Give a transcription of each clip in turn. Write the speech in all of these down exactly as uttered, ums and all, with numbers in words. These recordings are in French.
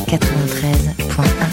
quatre-vingt-treize point un.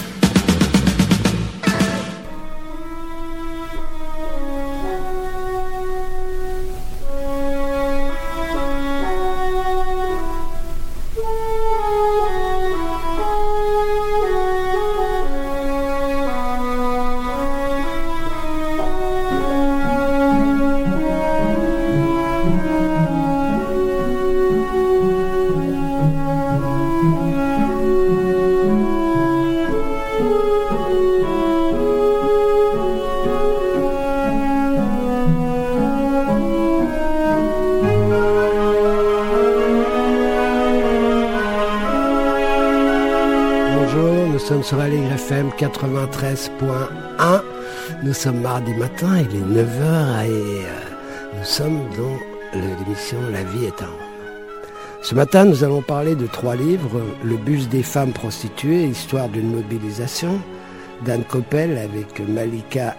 Sur Aligre F M quatre-vingt-treize point un. Nous sommes mardi matin, il est neuf heures et euh, nous sommes dans l'émission La vie est un homme. Ce matin, nous allons parler de trois livres: Le bus des femmes prostituées, histoire d'une mobilisation, d'Anne Coppel avec Malika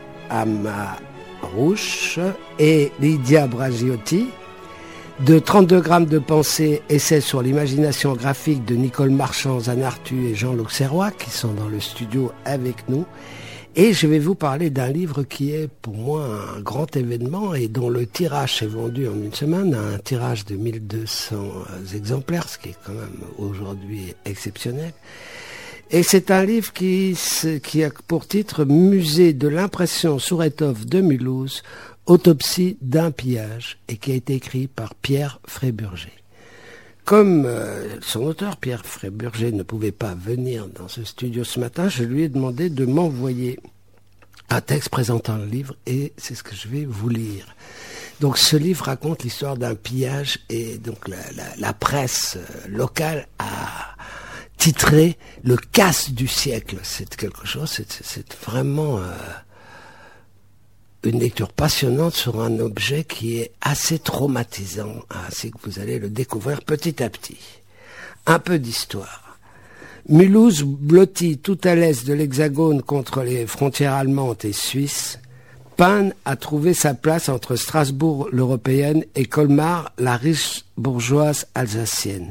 Amarouche et Lydia Bragiotti, de trente-deux grammes de pensée, essai sur l'imagination graphique de Nicole Marchand, Anne Arthus et Jean L'Auxerrois qui sont dans le studio avec nous. Et je vais vous parler d'un livre qui est pour moi un grand événement et dont le tirage s'est vendu en une semaine, un tirage de mille deux cents exemplaires, ce qui est quand même aujourd'hui exceptionnel. Et c'est un livre qui, qui a pour titre Musée de l'impression sur étoffe de Mulhouse, Autopsie d'un pillage, et qui a été écrit par Pierre Fréburger. Comme euh, son auteur, Pierre Fréburger, ne pouvait pas venir dans ce studio ce matin, je lui ai demandé de m'envoyer un texte présentant le livre, et c'est ce que je vais vous lire. Donc ce livre raconte l'histoire d'un pillage, et donc la, la, la presse locale a titré « Le casse du siècle ». C'est quelque chose, c'est, c'est vraiment... Euh, une lecture passionnante sur un objet qui est assez traumatisant, ainsi que vous allez le découvrir petit à petit. Un peu d'histoire. Mulhouse, blottie tout à l'est de l'Hexagone contre les frontières allemandes et suisses, peine à trouver sa place entre Strasbourg, l'européenne, et Colmar, la riche bourgeoise alsacienne.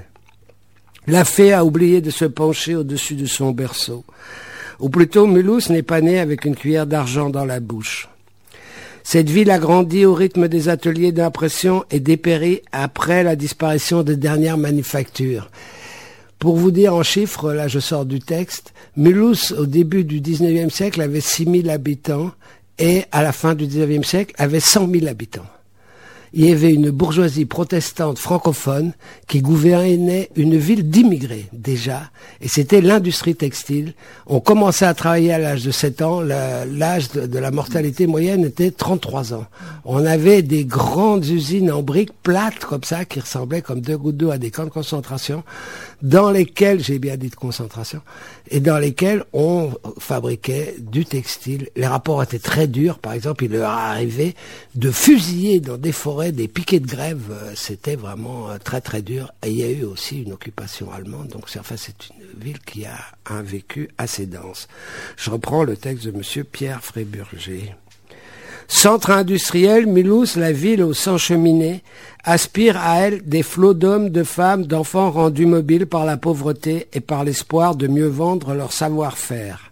La fée a oublié de se pencher au-dessus de son berceau. Ou plutôt, Mulhouse n'est pas né avec une cuillère d'argent dans la bouche. Cette ville a grandi au rythme des ateliers d'impression et dépérit après la disparition des dernières manufactures. Pour vous dire en chiffres, là je sors du texte, Mulhouse au début du dix-neuvième siècle avait six mille habitants et à la fin du dix-neuvième siècle avait cent mille habitants. Il y avait une bourgeoisie protestante francophone qui gouvernait une ville d'immigrés déjà, et c'était l'industrie textile. On commençait à travailler à l'âge de sept ans, l'âge de, de la mortalité moyenne était trente-trois ans. On avait des grandes usines en briques plates comme ça, qui ressemblaient comme deux gouttes d'eau à des camps de concentration, dans lesquels, j'ai bien dit de concentration, et dans lesquels on fabriquait du textile. Les rapports étaient très durs, par exemple, il leur arrivait de fusiller dans des forêts des piquets de grève, c'était vraiment très très dur. Et il y a eu aussi une occupation allemande, donc enfin, c'est une ville qui a un vécu assez dense. Je reprends le texte de monsieur Pierre Fréburger. Centre industriel, Mulhouse, la ville aux cent cheminées, aspire à elle des flots d'hommes, de femmes, d'enfants rendus mobiles par la pauvreté et par l'espoir de mieux vendre leur savoir-faire.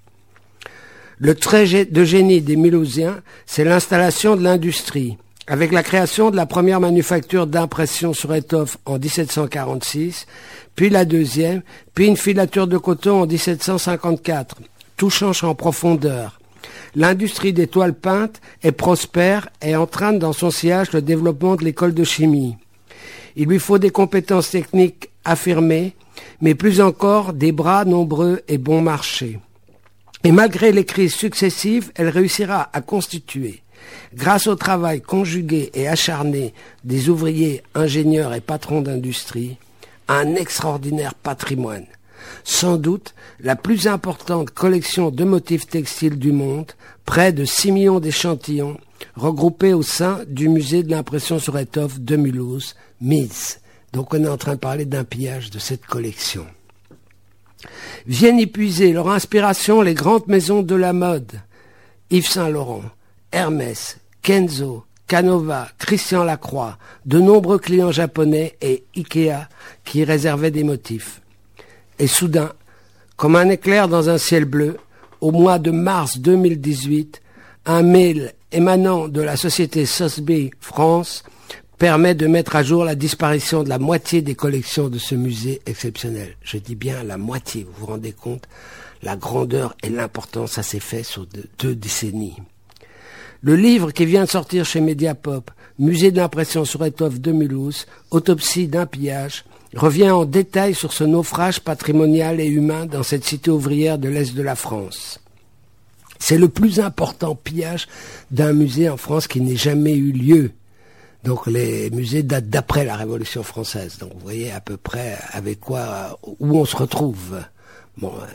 Le trait de génie des Mulhousiens, c'est l'installation de l'industrie. Avec la création de la première manufacture d'impression sur étoffe en dix-sept cent quarante-six, puis la deuxième, puis une filature de coton en dix-sept cent cinquante-quatre. Tout change en profondeur. L'industrie des toiles peintes est prospère et entraîne dans son sillage le développement de l'école de chimie. Il lui faut des compétences techniques affirmées, mais plus encore des bras nombreux et bon marché. Et malgré les crises successives, elle réussira à constituer, grâce au travail conjugué et acharné des ouvriers, ingénieurs et patrons d'industrie, un extraordinaire patrimoine. Sans doute la plus importante collection de motifs textiles du monde, près de six millions d'échantillons, regroupés au sein du musée de l'impression sur étoffe de Mulhouse, M I S. Donc on est en train de parler d'un pillage de cette collection. Viennent y puiser leur inspiration les grandes maisons de la mode, Yves Saint Laurent, Hermès, Kenzo, Canova, Christian Lacroix, de nombreux clients japonais et Ikea qui réservaient des motifs. Et soudain, Comme un éclair dans un ciel bleu, au mois de mars deux mille dix-huit, un mail émanant de la société Sotheby France permet de mettre à jour la disparition de la moitié des collections de ce musée exceptionnel. Je dis bien la moitié, vous vous rendez compte la grandeur et l'importance, ça s'est fait sur deux, deux décennies. Le livre qui vient de sortir chez Mediapop, Musée d'impression sur étoffe de Mulhouse, Autopsie d'un pillage, revient en détail sur ce naufrage patrimonial et humain dans cette cité ouvrière de l'Est de la France. C'est le plus important pillage d'un musée en France qui n'ait jamais eu lieu. Donc les musées datent d'après la Révolution française. Donc vous voyez à peu près avec quoi, où on se retrouve. Bon, euh.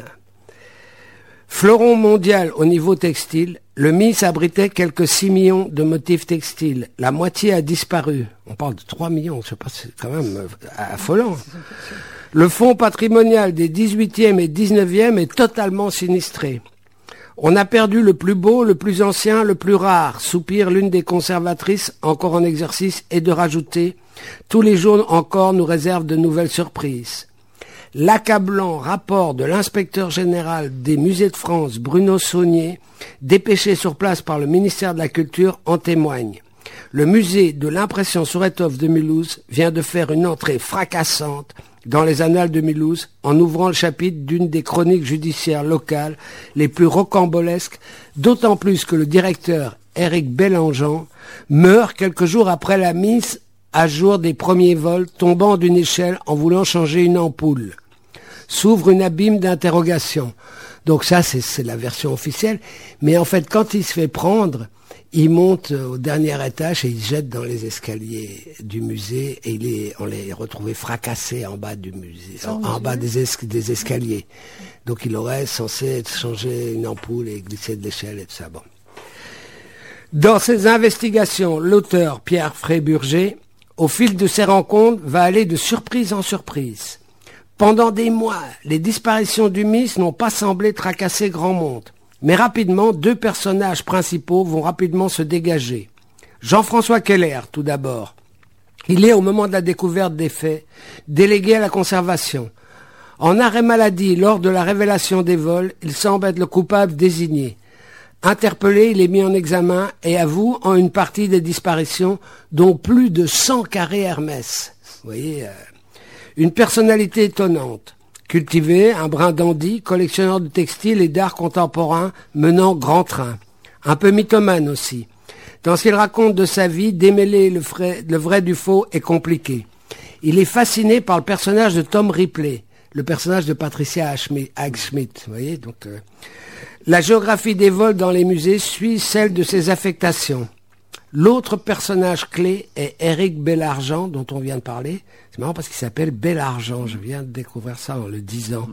Fleuron mondial au niveau textile, le M I S abritait quelques six millions de motifs textiles. La moitié a disparu. On parle de trois millions, je sais pas, c'est quand même affolant. Le fonds patrimonial des dix-huitième et dix-neuvième est totalement sinistré. On a perdu le plus beau, le plus ancien, le plus rare, soupire l'une des conservatrices, encore en exercice, et de rajouter « Tous les jours encore nous réservent de nouvelles surprises ». L'accablant rapport de l'inspecteur général des musées de France, Bruno Saunier, dépêché sur place par le ministère de la Culture, en témoigne. Le musée de l'impression sur étoffe de Mulhouse vient de faire une entrée fracassante dans les annales de Mulhouse en ouvrant le chapitre d'une des chroniques judiciaires locales les plus rocambolesques, d'autant plus que le directeur, Éric Bélangean, meurt quelques jours après la mise à jour des premiers vols, tombant d'une échelle en voulant changer une ampoule. S'ouvre une abîme d'interrogation. Donc ça, c'est, c'est la version officielle. Mais en fait, quand il se fait prendre, il monte au dernier étage et il se jette dans les escaliers du musée et il est, on les retrouvait fracassés en bas du musée, en, en bas des, es, des escaliers. Donc il aurait censé changer une ampoule et glisser de l'échelle et tout ça. Bon. Dans ses investigations, l'auteur Pierre Fréburger, au fil de ces rencontres, va aller de surprise en surprise. Pendant des mois, les disparitions du M I S n'ont pas semblé tracasser grand monde. Mais rapidement, deux personnages principaux vont rapidement se dégager. Jean-François Keller, tout d'abord. Il est, au moment de la découverte des faits, délégué à la conservation. En arrêt maladie, lors de la révélation des vols, il semble être le coupable désigné. Interpellé, il est mis en examen et avoue en une partie des disparitions, dont plus de cent carrés Hermès. Vous voyez, euh, une personnalité étonnante. Cultivé, un brin dandy, collectionneur de textiles et d'art contemporain, menant grand train. Un peu mythomane aussi. Dans ce qu'il raconte de sa vie, démêler le vrai, le vrai du faux est compliqué. Il est fasciné par le personnage de Tom Ripley, le personnage de Patricia Highsmith. Vous voyez, donc... Euh, La géographie des vols dans les musées suit celle de ses affectations. L'autre personnage clé est Éric Bellargent, dont on vient de parler. C'est marrant parce qu'il s'appelle Bellargent, je viens de découvrir ça en le disant.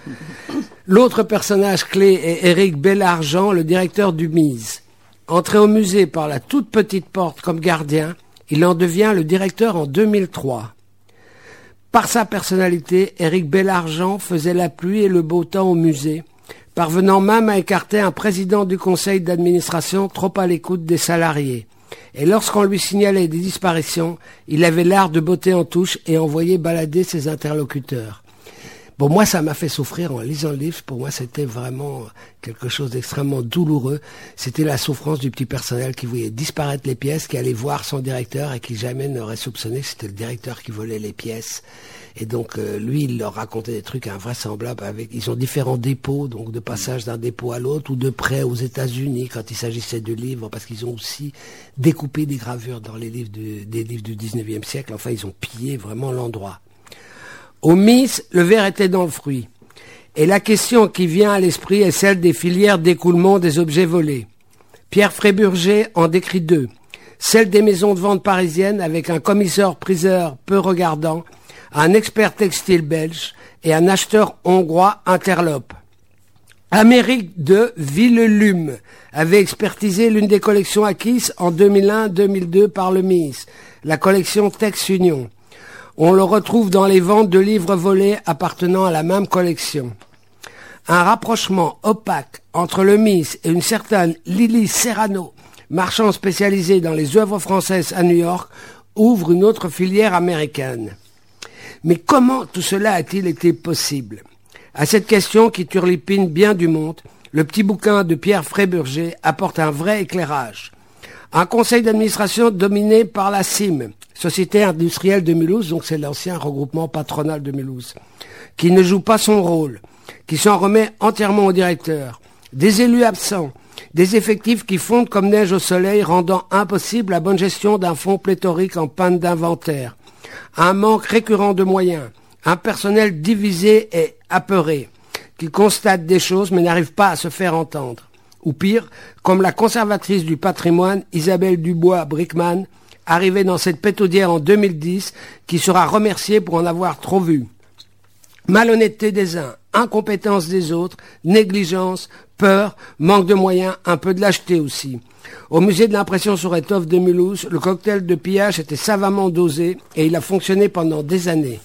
L'autre personnage clé est Éric Bellargent, le directeur du M I S. Entré au musée par la toute petite porte comme gardien, il en devient le directeur en deux mille trois. Par sa personnalité, Éric Bellargent faisait la pluie et le beau temps au musée, parvenant même à écarter un président du conseil d'administration trop à l'écoute des salariés. Et lorsqu'on lui signalait des disparitions, il avait l'art de botter en touche et envoyer balader ses interlocuteurs. Bon, moi, ça m'a fait souffrir en lisant le livre. Pour moi, c'était vraiment quelque chose d'extrêmement douloureux. C'était la souffrance du petit personnel qui voyait disparaître les pièces, qui allait voir son directeur et qui jamais n'aurait soupçonné que c'était le directeur qui volait les pièces. Et donc, euh, lui, il leur racontait des trucs invraisemblables. Avec, ils ont différents dépôts, donc de passage d'un dépôt à l'autre, ou de prêt aux États-Unis quand il s'agissait de livres, parce qu'ils ont aussi découpé des gravures dans les livres du, des livres du dix-neuvième siècle. Enfin, ils ont pillé vraiment l'endroit. Au M I S, le verre était dans le fruit. Et la question qui vient à l'esprit est celle des filières d'écoulement des objets volés. Pierre Fréburger en décrit deux. Celle des maisons de vente parisiennes avec un commissaire-priseur peu regardant, un expert textile belge et un acheteur hongrois interlope. Amérique de Villelume avait expertisé l'une des collections acquises en deux mille un deux mille deux par le M I S, la collection Tex Union. On le retrouve dans les ventes de livres volés appartenant à la même collection. Un rapprochement opaque entre le M I S et une certaine Lily Serrano, marchand spécialisé dans les œuvres françaises à New York, ouvre une autre filière américaine. Mais comment tout cela a-t-il été possible ? À cette question qui turlupine bien du monde, le petit bouquin de Pierre Fréburger apporte un vrai éclairage. Un conseil d'administration dominé par la C I M, Société industrielle de Mulhouse, donc c'est l'ancien regroupement patronal de Mulhouse, qui ne joue pas son rôle, qui s'en remet entièrement au directeur, des élus absents, des effectifs qui fondent comme neige au soleil, rendant impossible la bonne gestion d'un fonds pléthorique en panne d'inventaire, un manque récurrent de moyens, un personnel divisé et apeuré, qui constate des choses mais n'arrive pas à se faire entendre. Ou pire, comme la conservatrice du patrimoine, Isabelle Dubois-Brickman, arrivée dans cette pétaudière en deux mille dix, qui sera remerciée pour en avoir trop vu. Malhonnêteté des uns, incompétence des autres, négligence, peur, manque de moyens, un peu de lâcheté aussi. Au musée de l'impression sur étoffe de Mulhouse, le cocktail de pillage était savamment dosé et il a fonctionné pendant des années.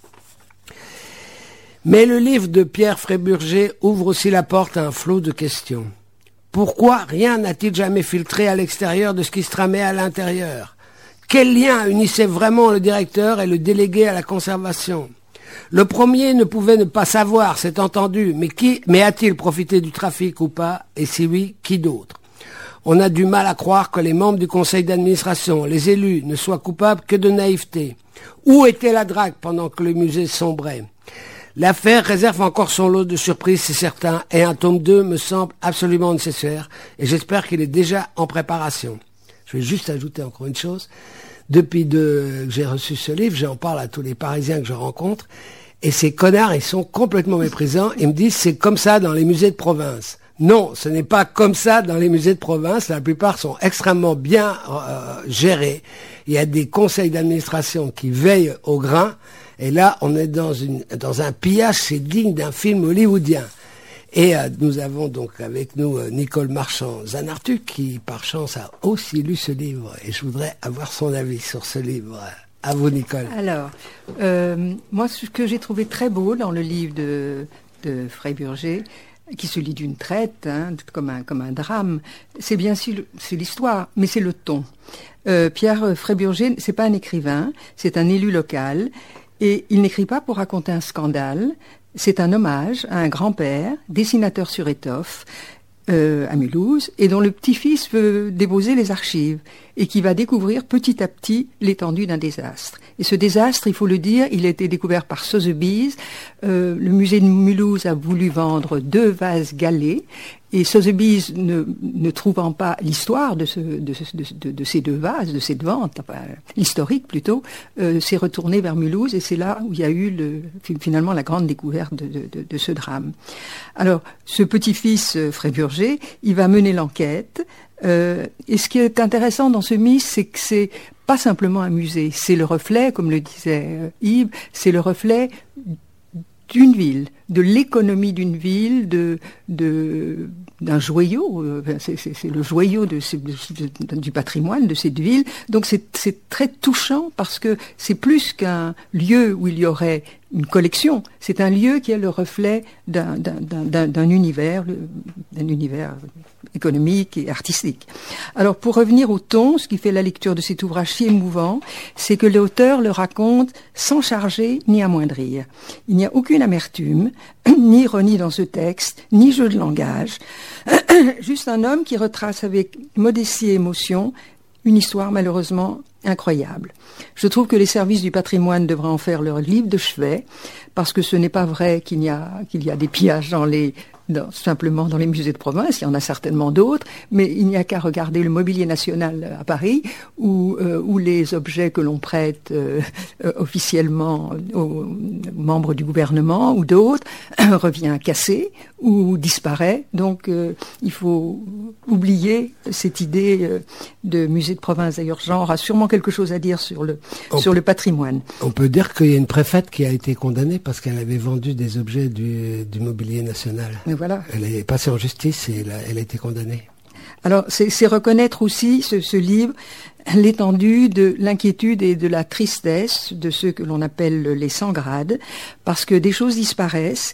Mais le livre de Pierre Fréburger ouvre aussi la porte à un flot de questions. Pourquoi rien n'a-t-il jamais filtré à l'extérieur de ce qui se tramait à l'intérieur? Quel lien unissait vraiment le directeur et le délégué à la conservation? Le premier ne pouvait ne pas savoir, c'est entendu, mais qui, mais a-t-il profité du trafic ou pas? Et si oui, qui d'autre? On a du mal à croire que les membres du conseil d'administration, les élus, ne soient coupables que de naïveté. Où était la drague pendant que le musée sombrait? L'affaire réserve encore son lot de surprises, c'est certain, et un tome deux me semble absolument nécessaire, et j'espère qu'il est déjà en préparation. Je vais juste ajouter encore une chose. Depuis de, que j'ai reçu ce livre, j'en parle à tous les Parisiens que je rencontre, et ces connards, ils sont complètement méprisants, ils me disent c'est comme ça dans les musées de province. Non, ce n'est pas comme ça dans les musées de province, la plupart sont extrêmement bien euh, gérés. Il y a des conseils d'administration qui veillent au grain, et là, on est dans une dans un pillage, c'est digne d'un film hollywoodien. Et euh, nous avons donc avec nous euh, Nicole Marchand-Zanartu, qui par chance a aussi lu ce livre. Et je voudrais avoir son avis sur ce livre. À vous, Nicole. Alors, euh, moi, ce que j'ai trouvé très beau dans le livre de, de Fréburger, qui se lit d'une traite, hein, comme un comme un drame, c'est bien sûr c'est l'histoire, mais c'est le ton. Euh, Pierre Fréburger, c'est pas un écrivain, c'est un élu local. Et il n'écrit pas pour raconter un scandale, c'est un hommage à un grand-père, dessinateur sur étoffe, euh, à Mulhouse, et dont le petit-fils veut déposer les archives, et qui va découvrir petit à petit l'étendue d'un désastre. Et ce désastre, il faut le dire, il a été découvert par Sotheby's. Euh, le musée de Mulhouse a voulu vendre deux vases galets, et Sotheby's, ne, ne trouvant pas l'histoire de, ce, de, de, de, de ces deux vases, de cette vente, enfin, l'historique plutôt, euh, s'est retourné vers Mulhouse, et c'est là où il y a eu le, finalement la grande découverte de, de, de, de ce drame. Alors, ce petit-fils euh, Fréburger, il va mener l'enquête, euh, et ce qui est intéressant dans ce mythe, c'est que c'est pas simplement un musée, c'est le reflet, comme le disait euh, Yves, c'est le reflet d'une ville, de l'économie d'une ville, de, de, d'un joyau, c'est, c'est, c'est le joyau de, de, du patrimoine de cette ville. Donc c'est, c'est très touchant parce que c'est plus qu'un lieu où il y aurait une collection, c'est un lieu qui est le reflet d'un, d'un, d'un, d'un univers, d'un univers économique et artistique. Alors pour revenir au ton, ce qui fait la lecture de cet ouvrage si émouvant, c'est que l'auteur le raconte sans charger ni amoindrir. Il n'y a aucune amertume, ni ironie dans ce texte, ni jeu de langage, juste un homme qui retrace avec modestie et émotion une histoire malheureusement incroyable. Je trouve que les services du patrimoine devraient en faire leur livre de chevet, parce que ce n'est pas vrai qu'il y a, qu'il y a des pillages dans les, dans, simplement dans les musées de province, il y en a certainement d'autres, mais il n'y a qu'à regarder le mobilier national à Paris, où, euh, où les objets que l'on prête euh, euh, officiellement aux membres du gouvernement ou d'autres revient cassé ou disparaît. Donc euh, il faut oublier cette idée euh, de musée de province. D'ailleurs, Jean aura sûrement quelque chose à dire sur le, on sur le patrimoine. On peut dire qu'il y a une préfète qui a été condamnée parce qu'elle avait vendu des objets du, du mobilier national. Mais voilà. Elle est passée en justice et elle a, elle a été condamnée. Alors, c'est, c'est reconnaître aussi, ce, ce livre, l'étendue de l'inquiétude et de la tristesse de ceux que l'on appelle les sans-grades, parce que des choses disparaissent,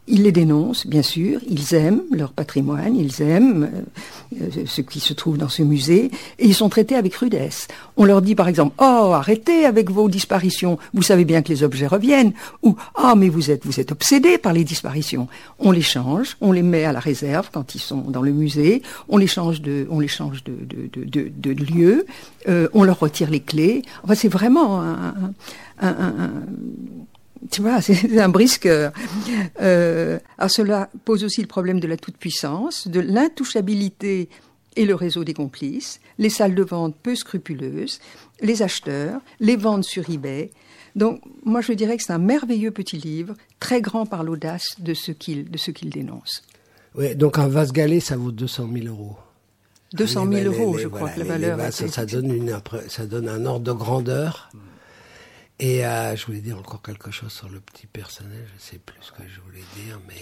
Ils les dénoncent, bien sûr, ils aiment leur patrimoine, ils aiment euh, ce qui se trouve dans ce musée, et ils sont traités avec rudesse. On leur dit par exemple « Oh, arrêtez avec vos disparitions, vous savez bien que les objets reviennent » ou « Ah, oh, mais vous êtes, vous êtes obsédés par les disparitions ». On les change, on les met à la réserve quand ils sont dans le musée, on les change de, on les change de, de, de, de, de lieu, euh, on leur retire les clés. Enfin, c'est vraiment un... un, un, un Tu vois, c'est un brisque. Euh, alors cela pose aussi le problème de la toute-puissance, de l'intouchabilité et le réseau des complices, les salles de vente peu scrupuleuses, les acheteurs, les ventes sur eBay. Donc, moi, je dirais que c'est un merveilleux petit livre, très grand par l'audace de ce qu'il de ce qu'il dénonce. Oui, donc un vase galet, ça vaut deux cent mille euros. deux cent mille euros, les, je voilà, crois que la les, valeur... Les vases, est... ça, donne une, ça donne un ordre de grandeur. Et euh, je voulais dire encore quelque chose sur le petit personnel, je sais plus ce que je voulais dire, mais...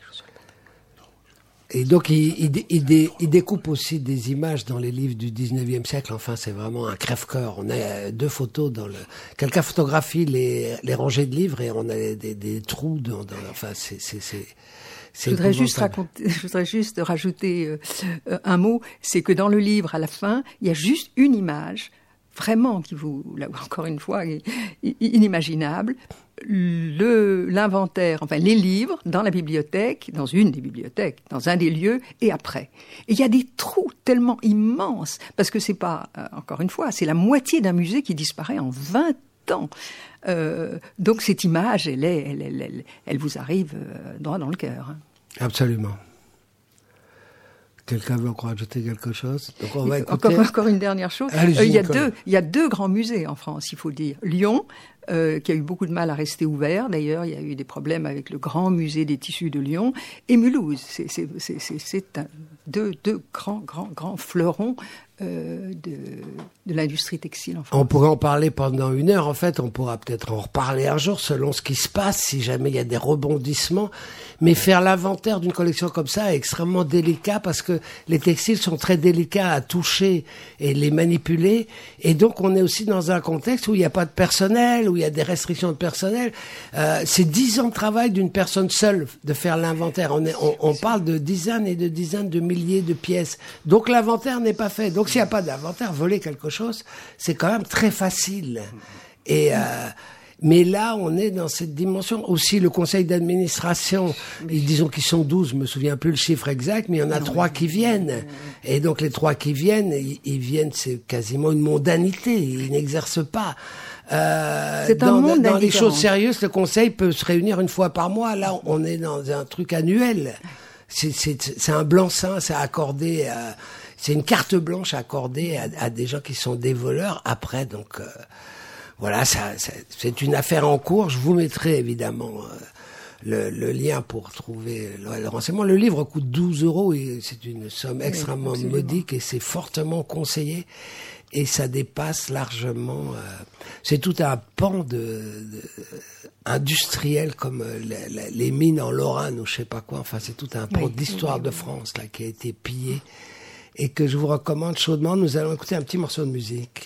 Euh... Et donc, il, il, il, dé, il découpe aussi des images dans les livres du dix-neuvième siècle. Enfin, c'est vraiment un crève-cœur. On a deux photos dans le... Quelqu'un photographie les, les rangées de livres et on a des, des, des trous dans... dans enfin, c'est... c'est, c'est Je voudrais, juste raconter, je voudrais juste rajouter euh, un mot, c'est que dans le livre, à la fin, il y a juste une image... vraiment qui vous, là encore une fois, inimaginable, le, l'inventaire, enfin les livres dans la bibliothèque, dans une des bibliothèques, dans un des lieux, et après. Et il y a des trous tellement immenses, parce que c'est pas, euh, encore une fois, c'est la moitié d'un musée qui disparaît en vingt ans. Euh, donc cette image, elle, est, elle, elle, elle, elle vous arrive euh, droit dans le cœur. Hein. Absolument. Quelqu'un veut encore ajouter quelque chose? Donc on va écouter... encore, encore une dernière chose. Euh, il, y a deux, il y a deux grands musées en France, il faut dire. Lyon, euh, qui a eu beaucoup de mal à rester ouvert. D'ailleurs, il y a eu des problèmes avec le grand musée des tissus de Lyon. Et Mulhouse, c'est, c'est, c'est, c'est, c'est un, deux, deux grands, grands, grands fleurons euh, de, de l'industrie textile en France. On pourrait en parler pendant une heure. En fait, on pourra peut-être en reparler un jour selon ce qui se passe, si jamais il y a des rebondissements. Mais faire l'inventaire d'une collection comme ça est extrêmement délicat parce que les textiles sont très délicats à toucher et les manipuler. Et donc, on est aussi dans un contexte où il n'y a pas de personnel, où il y a des restrictions de personnel. Euh, c'est dix ans de travail d'une personne seule de faire l'inventaire. On, est, on, on parle de dizaines et de dizaines de milliers de pièces. Donc, l'inventaire n'est pas fait. Donc, s'il n'y a pas d'inventaire, voler quelque chose, c'est quand même très facile. Et... Euh, Mais là, on est dans cette dimension. Aussi, le conseil d'administration, disons qu'ils sont douze, je me souviens plus le chiffre exact, mais il y en a trois qui viennent. Et donc, les trois qui viennent, ils, ils viennent, c'est quasiment une mondanité. Ils n'exercent pas. Euh, c'est dans, un monde dans les choses sérieuses, le conseil peut se réunir une fois par mois. Là, on est dans un truc annuel. C'est, c'est, c'est un blanc-seing, c'est accordé, euh, c'est une carte blanche accordée à, à des gens qui sont des voleurs. Après, donc... Euh, Voilà, ça, ça, c'est une affaire en cours. Je vous mettrai évidemment euh, le, le lien pour trouver le, le renseignement. Le livre coûte douze euros et c'est une somme extrêmement oui, modique et c'est fortement conseillé. Et ça dépasse largement... Euh, c'est tout un pan de, de industriel comme euh, les, les mines en Lorraine ou je sais pas quoi. Enfin, c'est tout un pan oui, d'histoire oui, oui, de France là qui a été pillé et que je vous recommande chaudement. Nous allons écouter un petit morceau de musique.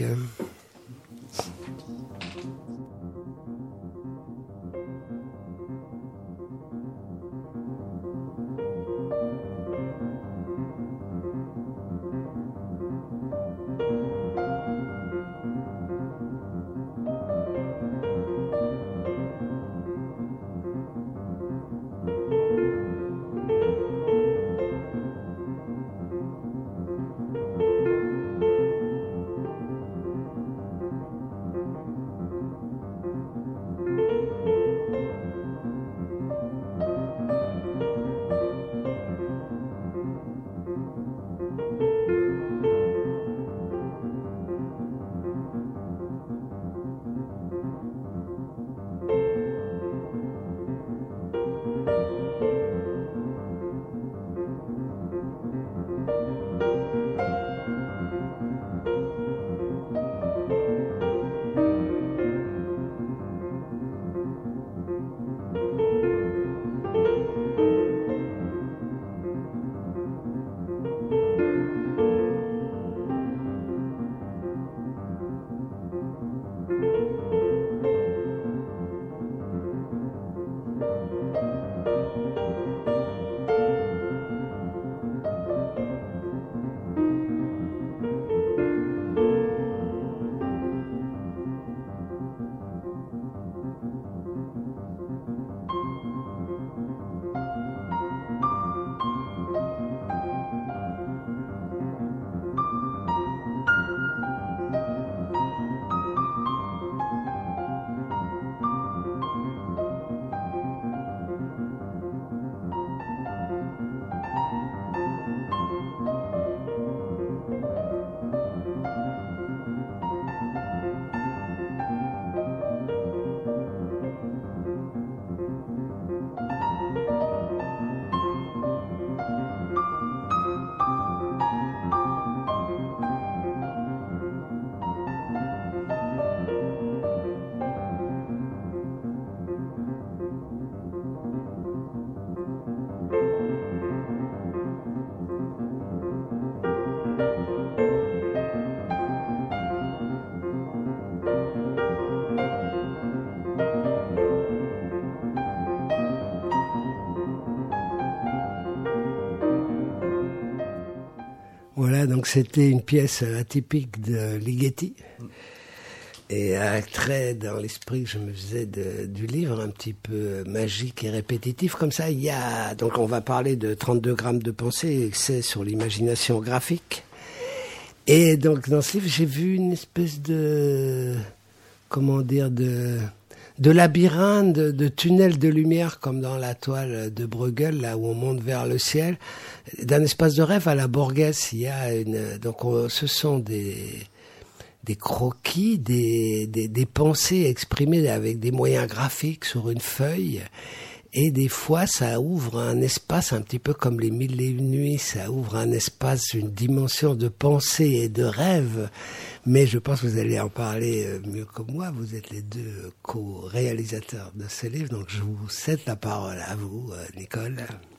Voilà, donc c'était une pièce atypique de Ligeti. Et un trait dans l'esprit que je me faisais de, du livre, un petit peu magique et répétitif, comme ça, il y a... Donc on va parler de trente-deux grammes de pensée, c'est sur l'imagination graphique. Et donc dans ce livre, j'ai vu une espèce de... Comment dire, de... de labyrinthe, de, de tunnel de lumière, comme dans la toile de Bruegel, là où on monte vers le ciel, d'un espace de rêve à la Borges. Il y a une, donc on, ce sont des, des croquis, des, des, des pensées exprimées avec des moyens graphiques sur une feuille. Et des fois, ça ouvre un espace, un petit peu comme les Mille et une nuits, ça ouvre un espace, une dimension de pensée et de rêve. Mais je pense que vous allez en parler mieux que moi. Vous êtes les deux co-réalisateurs de ce livre, donc je vous cède la parole à vous, Nicole.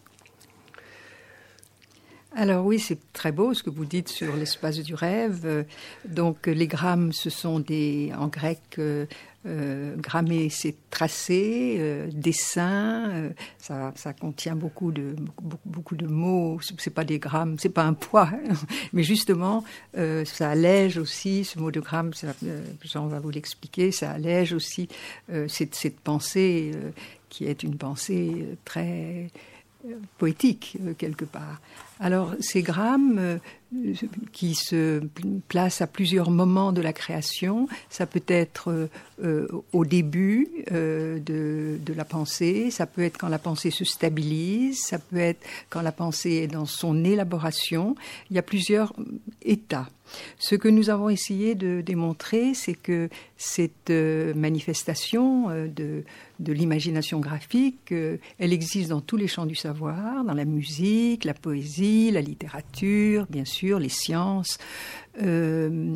Alors oui, c'est très beau ce que vous dites sur l'espace du rêve. Donc les grammes, ce sont des, en grec, euh, euh, grammer, c'est tracer, euh, dessin. Euh, ça, ça contient beaucoup de beaucoup, beaucoup de mots. C'est pas des grammes, c'est pas un poids, mais justement, euh, ça allège aussi. Ce mot de gramme, ça, euh, Jean va vous l'expliquer. Ça allège aussi euh, cette, cette pensée euh, qui est une pensée très poétique, euh, quelque part. Alors, ces grammes euh, qui se placent à plusieurs moments de la création, ça peut être euh, au début euh, de, de la pensée, ça peut être quand la pensée se stabilise, ça peut être quand la pensée est dans son élaboration. Il y a plusieurs états. Ce que nous avons essayé de démontrer, c'est que cette euh, manifestation euh, de, de l'imagination graphique, euh, elle existe dans tous les champs du savoir, dans la musique, la poésie, la littérature, bien sûr, les sciences. Euh,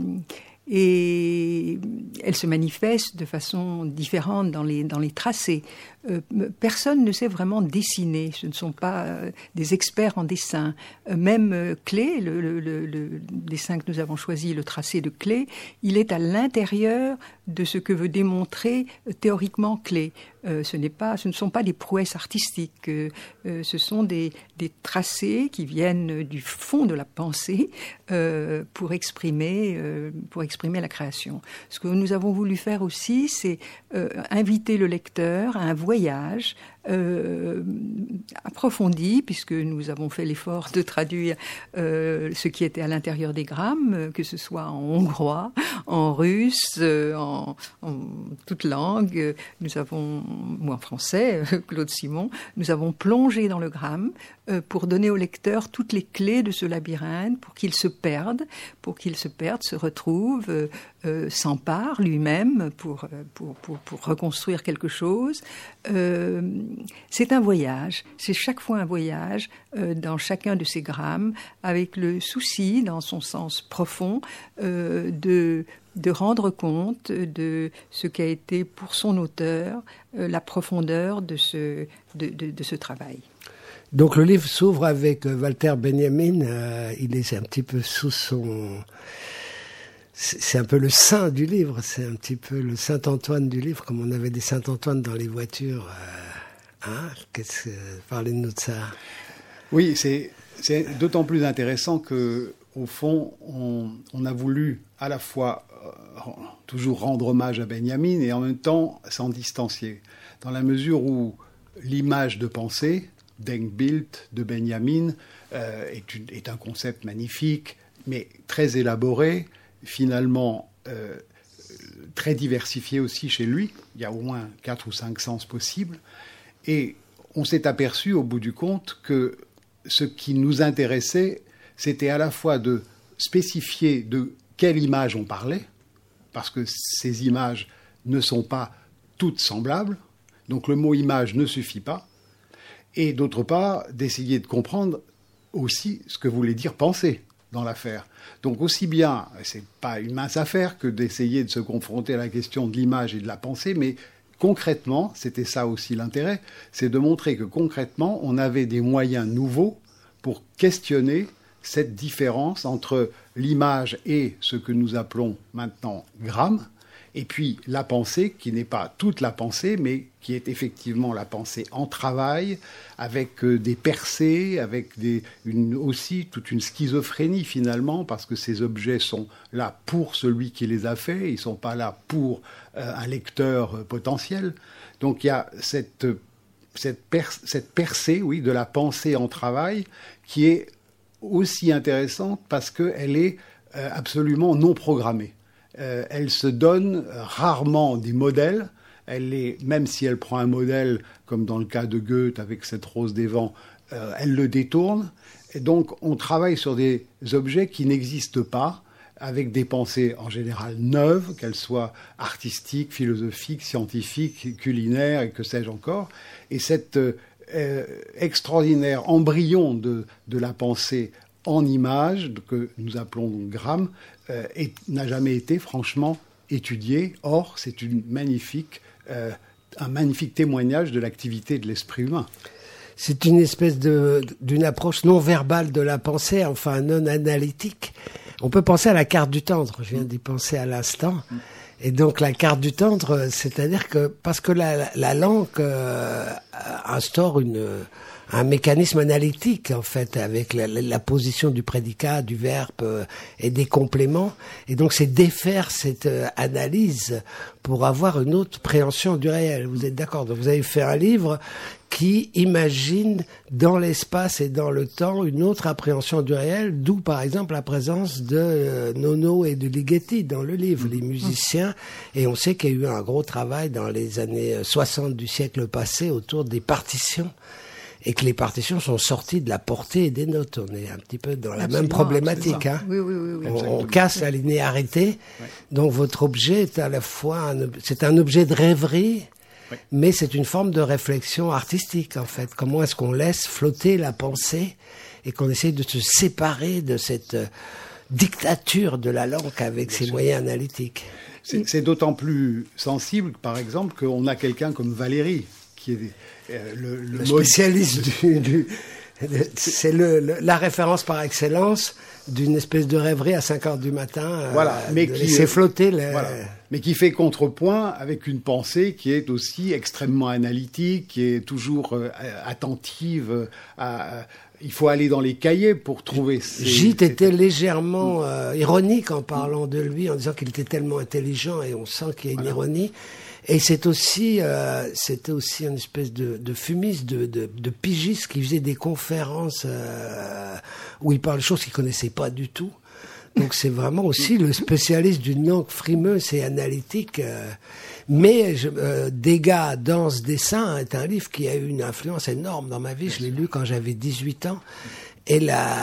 et elle se manifeste de façon différente dans les, dans les tracés. Euh, personne ne sait vraiment dessiner, ce ne sont pas euh, des experts en dessin. Euh, même euh, Klee, le, le, le, le dessin que nous avons choisi, le tracé de Klee, il est à l'intérieur de ce que veut démontrer euh, théoriquement Klee. Euh, ce n'est pas, ce ne sont pas des prouesses artistiques, euh, euh, ce sont des, des tracés qui viennent du fond de la pensée euh, pour exprimer, euh, pour exprimer la création. Ce que nous avons voulu faire aussi, c'est euh, inviter le lecteur à un voyage euh, approfondi, puisque nous avons fait l'effort de traduire euh, ce qui était à l'intérieur des grammes, que ce soit en hongrois, en russe, euh, en, en toute langue. Nous avons, ou en français, Claude Simon, nous avons plongé dans le gramme euh, pour donner au lecteur toutes les clés de ce labyrinthe, pour qu'il se perde, pour qu'il se perde, se retrouve, euh, euh, s'empare lui-même pour, pour, pour, pour reconstruire quelque chose. Euh, c'est un voyage, c'est chaque fois un voyage euh, dans chacun de ces grammes, avec le souci, dans son sens profond, euh, de, de rendre compte de ce qu'a été pour son auteur euh, la profondeur de ce, de, de, de ce travail. Donc le livre s'ouvre avec euh, Walter Benjamin, euh, il est un petit peu sous son... C'est un peu le saint du livre, c'est un petit peu le Saint-Antoine du livre, comme on avait des Saint-Antoine dans les voitures. Euh, hein Qu'est-ce que... Parlez-nous de ça. Oui, c'est, c'est d'autant plus intéressant que, au fond, on, on a voulu à la fois euh, toujours rendre hommage à Benjamin et en même temps s'en distancier, dans la mesure où l'image de pensée, Denkbild de Benjamin, euh, est, une, est un concept magnifique, mais très élaboré, finalement euh, très diversifié aussi chez lui. Il y a au moins quatre ou cinq sens possibles. Et on s'est aperçu au bout du compte que ce qui nous intéressait, c'était à la fois de spécifier de quelle image on parlait, parce que ces images ne sont pas toutes semblables, donc le mot image ne suffit pas, et d'autre part, d'essayer de comprendre aussi ce que voulait dire penser dans l'affaire. Donc aussi bien, c'est pas une mince affaire que d'essayer de se confronter à la question de l'image et de la pensée, mais concrètement, c'était ça aussi l'intérêt, c'est de montrer que concrètement, on avait des moyens nouveaux pour questionner cette différence entre l'image et ce que nous appelons maintenant gramme, Et puis la pensée, qui n'est pas toute la pensée, mais qui est effectivement la pensée en travail, avec euh, des percées, avec des, une, aussi toute une schizophrénie finalement, parce que ces objets sont là pour celui qui les a faits, ils ne sont pas là pour euh, un lecteur euh, potentiel. Donc il y a cette, cette, per, cette percée, oui, de la pensée en travail, qui est aussi intéressante parce qu'elle est euh, absolument non programmée. Euh, elle se donne rarement des modèles. Elle est, même si elle prend un modèle, comme dans le cas de Goethe avec cette rose des vents, euh, elle le détourne. Et donc, on travaille sur des objets qui n'existent pas, avec des pensées en général neuves, qu'elles soient artistiques, philosophiques, scientifiques, culinaires et que sais-je encore. Et cet euh, extraordinaire embryon de, de la pensée en images, que nous appelons gramme, euh, et n'a jamais été franchement étudié. Or, c'est une magnifique, euh, un magnifique témoignage de l'activité de l'esprit humain. C'est une espèce de, d'une approche non verbale de la pensée, enfin non analytique. On peut penser à la carte du tendre, je viens d'y penser à l'instant. Et donc la carte du tendre, c'est-à-dire que parce que la, la langue euh, instaure une... un mécanisme analytique, en fait, avec la, la position du prédicat, du verbe euh, et des compléments. Et donc, c'est défaire cette euh, analyse pour avoir une autre préhension du réel. Vous êtes d'accord? Donc, vous avez fait un livre qui imagine dans l'espace et dans le temps une autre appréhension du réel, d'où, par exemple, la présence de euh, Nono et de Ligeti dans le livre, les musiciens. Et on sait qu'il y a eu un gros travail dans les années soixante du siècle passé autour des partitions. Et que les partitions sont sorties de la portée et des notes. On est un petit peu dans la absolument, même problématique. Hein. Oui, oui, oui, oui. On, on casse la linéarité. Oui. Donc votre objet est à la fois un, c'est un objet de rêverie, oui. mais c'est une forme de réflexion artistique en fait. Comment est-ce qu'on laisse flotter la pensée et qu'on essaye de se séparer de cette euh, dictature de la langue avec Bien ses sûr. moyens analytiques. C'est, c'est d'autant plus sensible, par exemple, qu'on a quelqu'un comme Valéry qui est Euh, le, le, le spécialiste du, du de, c'est le, le, la référence par excellence d'une espèce de rêverie à cinq heures du matin. Voilà, euh, mais de qui laisser flotter. Le... Voilà. Mais qui fait contrepoint avec une pensée qui est aussi extrêmement analytique, qui est toujours euh, attentive. À, à, il faut aller dans les cahiers pour trouver. Ces, Gide ces... était légèrement euh, ironique en parlant de lui, en disant qu'il était tellement intelligent, et on sent qu'il y a une voilà. ironie. Et c'est aussi, euh, c'était aussi une espèce de, de fumiste, de, de, de pigiste qui faisait des conférences euh, où il parle de choses qu'il connaissait pas du tout. Donc c'est vraiment aussi le spécialiste d'une langue frimeuse et analytique. Euh, mais je, euh, Degas, Danse, Dessin est un livre qui a eu une influence énorme dans ma vie. Je l'ai lu quand j'avais dix-huit ans. Et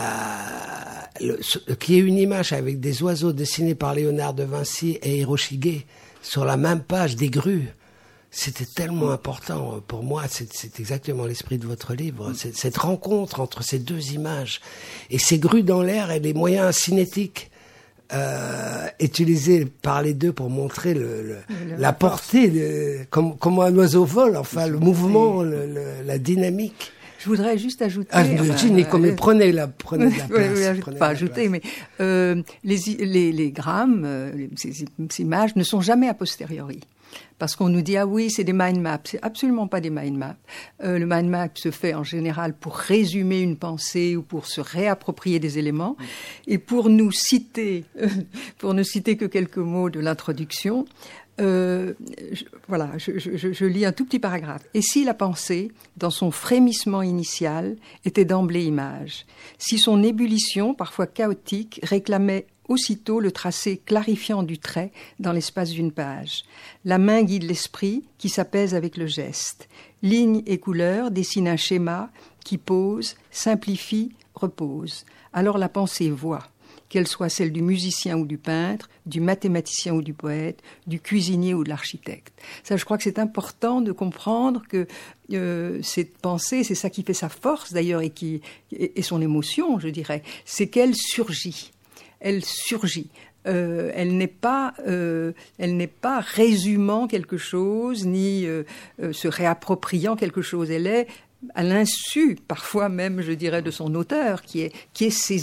la, le, qui est une image avec des oiseaux dessinés par Léonard de Vinci et Hiroshige sur la même page, des grues. C'était tellement important pour moi, c'est, c'est exactement l'esprit de votre livre, c'est, cette rencontre entre ces deux images. Et ces grues dans l'air et les moyens cinétiques euh, utilisés par les deux pour montrer le, le, la portée, de, comme, comment un oiseau vole, enfin le mouvement, le, le, la dynamique. Je voudrais juste ajouter... Ah, je enfin, dis, comme euh, prenez la, prenez la place. Oui, oui, prenez pas la ajouter, place. mais euh, les, les, les grammes, euh, les, ces, ces images ne sont jamais a posteriori. Parce qu'on nous dit, ah oui, c'est des mind maps. C'est absolument pas des mind maps. Euh, le mind map se fait en général pour résumer une pensée ou pour se réapproprier des éléments. Et pour nous citer, euh, pour ne citer que quelques mots de l'introduction, Euh, je, voilà, je, je, je lis un tout petit paragraphe. Et si la pensée, dans son frémissement initial, était d'emblée image, si son ébullition, parfois chaotique, réclamait aussitôt le tracé clarifiant du trait dans l'espace d'une page, la main guide l'esprit qui s'apaise avec le geste. Lignes et couleurs dessinent un schéma qui pose, simplifie, repose. Alors la pensée voit, qu'elle soit celle du musicien ou du peintre, du mathématicien ou du poète, du cuisinier ou de l'architecte. Ça, je crois que c'est important de comprendre que euh, cette pensée, c'est ça qui fait sa force d'ailleurs et, qui, et, et son émotion, je dirais, c'est qu'elle surgit. Elle surgit. Euh, elle n'est pas, euh, elle n'est pas résumant quelque chose ni euh, euh, se réappropriant quelque chose. Elle est à l'insu, parfois même, je dirais, de son auteur, qui est, qui est saisi.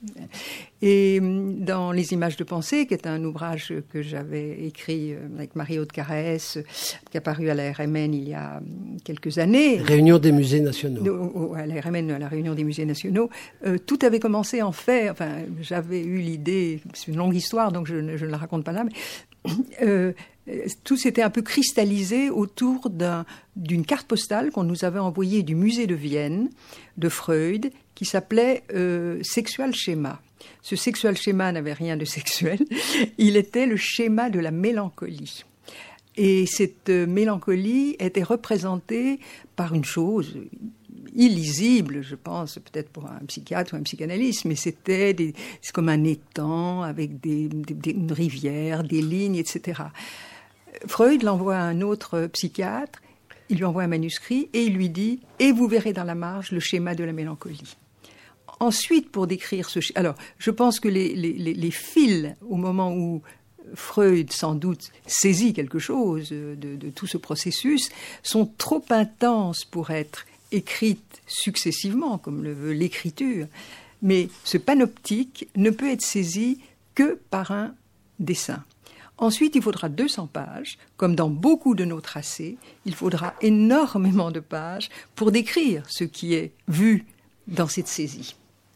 Et dans Les images de pensée, qui est un ouvrage que j'avais écrit avec Marie-Aude Carès, qui est apparu à la R M N il y a quelques années. Réunion des musées nationaux. À la R M N, à la Réunion des musées nationaux. Euh, tout avait commencé en fait, enfin, j'avais eu l'idée, c'est une longue histoire, donc je ne, je ne la raconte pas là, mais euh, tout s'était un peu cristallisé autour d'un, d'une carte postale qu'on nous avait envoyée du musée de Vienne, de Freud, qui s'appelait euh, Sexual Schéma. Ce sexual schéma n'avait rien de sexuel, il était le schéma de la mélancolie. Et cette euh, mélancolie était représentée par une chose illisible, je pense, peut-être pour un psychiatre ou un psychanalyste, mais c'était des, c'est comme un étang avec des, des, des, une rivière, des lignes, et cetera. Freud l'envoie à un autre psychiatre, il lui envoie un manuscrit et il lui dit « Et vous verrez dans la marge le schéma de la mélancolie ». Ensuite, pour décrire ce... Alors, je pense que les, les, les, les fils, au moment où Freud, sans doute, saisit quelque chose de, de tout ce processus, sont trop intenses pour être écrites successivement, comme le veut l'écriture. Mais ce panoptique ne peut être saisi que par un dessin. Ensuite, il faudra deux cents pages, comme dans beaucoup de nos tracés, il faudra énormément de pages pour décrire ce qui est vu dans cette saisie.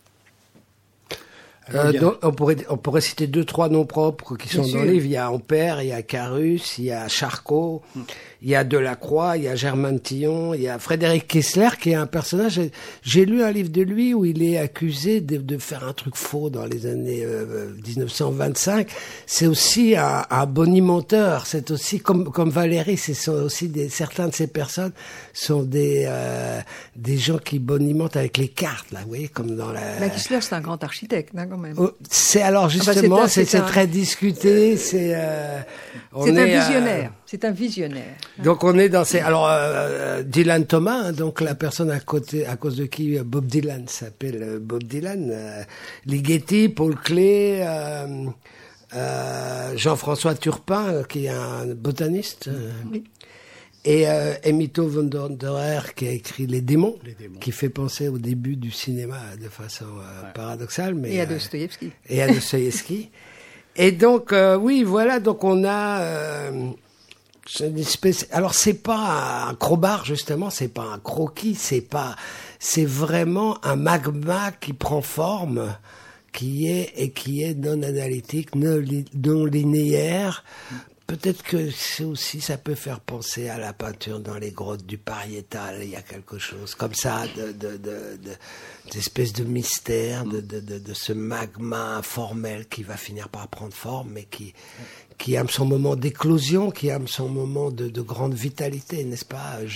Euh, donc, on pourrait on pourrait citer deux trois noms propres qui Bien sont sûr. dans le livre. Il y a Ampère, il y a Carus, il y a Charcot, mm. il y a Delacroix, il y a Germain Tillon, il y a Frédéric Kessler qui est un personnage. J'ai lu un livre de lui où il est accusé de, de faire un truc faux dans les années euh, dix-neuf cent vingt-cinq. C'est aussi un, un bonimenteur. C'est aussi comme comme Valéry. Ce sont aussi des certains de ces personnes sont des euh, des gens qui bonimentent avec les cartes là. Vous voyez comme dans la. Ben, Kessler, c'est un grand architecte, hein, quand même. C'est alors justement, ah bah c'est, c'est, c'est, c'est un... très discuté. C'est, euh, c'est est, un visionnaire. Euh, c'est un visionnaire. Donc on est dans ces. Alors euh, Dylan Thomas, hein, donc la personne à côté, à cause de qui Bob Dylan s'appelle Bob Dylan. Euh, Ligeti, Paul Klee, euh, euh, Jean-François Turpin, qui est un botaniste. Euh, oui. Et euh, Emito von Donderer qui a écrit Les Démons, Les Démons, qui fait penser au début du cinéma de façon euh, ouais. paradoxale. Mais, et à Dostoïevski. Euh, et à Dostoïevski. Et donc, euh, oui, voilà, donc on a euh, une espèce... Alors, c'est pas un crowbar, justement, c'est pas un croquis, c'est pas... C'est vraiment un magma qui prend forme, qui est, et qui est non analytique, non, non linéaire. Peut-être que c'est aussi, ça peut faire penser à la peinture dans les grottes du Pariétal. Il y a quelque chose comme ça, de, de, de, de, d'espèce de mystère, de, de, de, de ce magma informel qui va finir par prendre forme, mais qui, qui a son moment d'éclosion, qui a son moment de, de grande vitalité, n'est-ce pas, Jean ?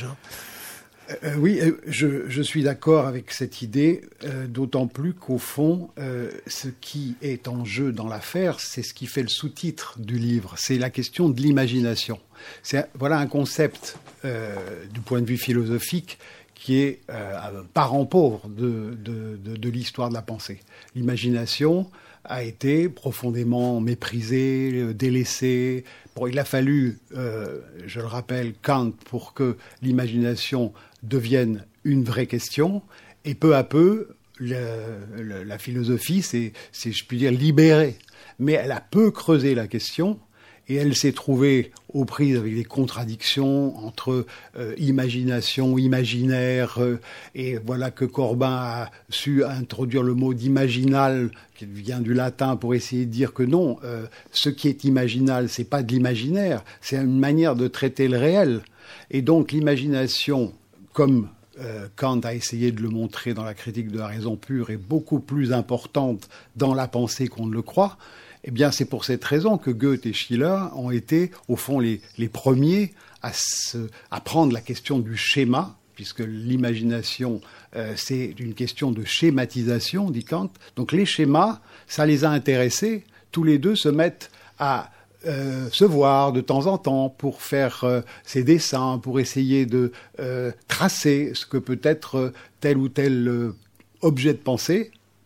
Euh, oui, euh, je, je suis d'accord avec cette idée, euh, d'autant plus qu'au fond, euh, ce qui est en jeu dans l'affaire, c'est ce qui fait le sous-titre du livre, c'est la question de l'imagination. C'est, voilà un concept, euh, du point de vue philosophique, qui est euh, un parent pauvre de, de, de, de l'histoire de la pensée. L'imagination a été profondément méprisée, délaissée. Bon, il a fallu, euh, je le rappelle, Kant pour que l'imagination devienne une vraie question, et peu à peu, le, le, la philosophie s'est, si je puis dire, libérée. Mais elle a peu creusé la question, et elle s'est trouvée aux prises avec des contradictions entre euh, imagination, imaginaire, euh, et voilà que Corbin a su introduire le mot d'imaginal, qui vient du latin, pour essayer de dire que non, euh, ce qui est imaginal, c'est pas de l'imaginaire, c'est une manière de traiter le réel. Et donc l'imagination, comme euh, Kant a essayé de le montrer dans la critique de la raison pure, est beaucoup plus importante dans la pensée qu'on ne le croit. Eh bien, c'est pour cette raison que Goethe et Schiller ont été, au fond, les, les premiers à, se, à prendre la question du schéma, puisque l'imagination, euh, c'est une question de schématisation, dit Kant. Donc les schémas, ça les a intéressés. Tous les deux se mettent à Euh, se voir de temps en temps pour faire euh, ses dessins, pour essayer de euh, tracer ce que peut être euh, tel ou tel euh, objet de pensée.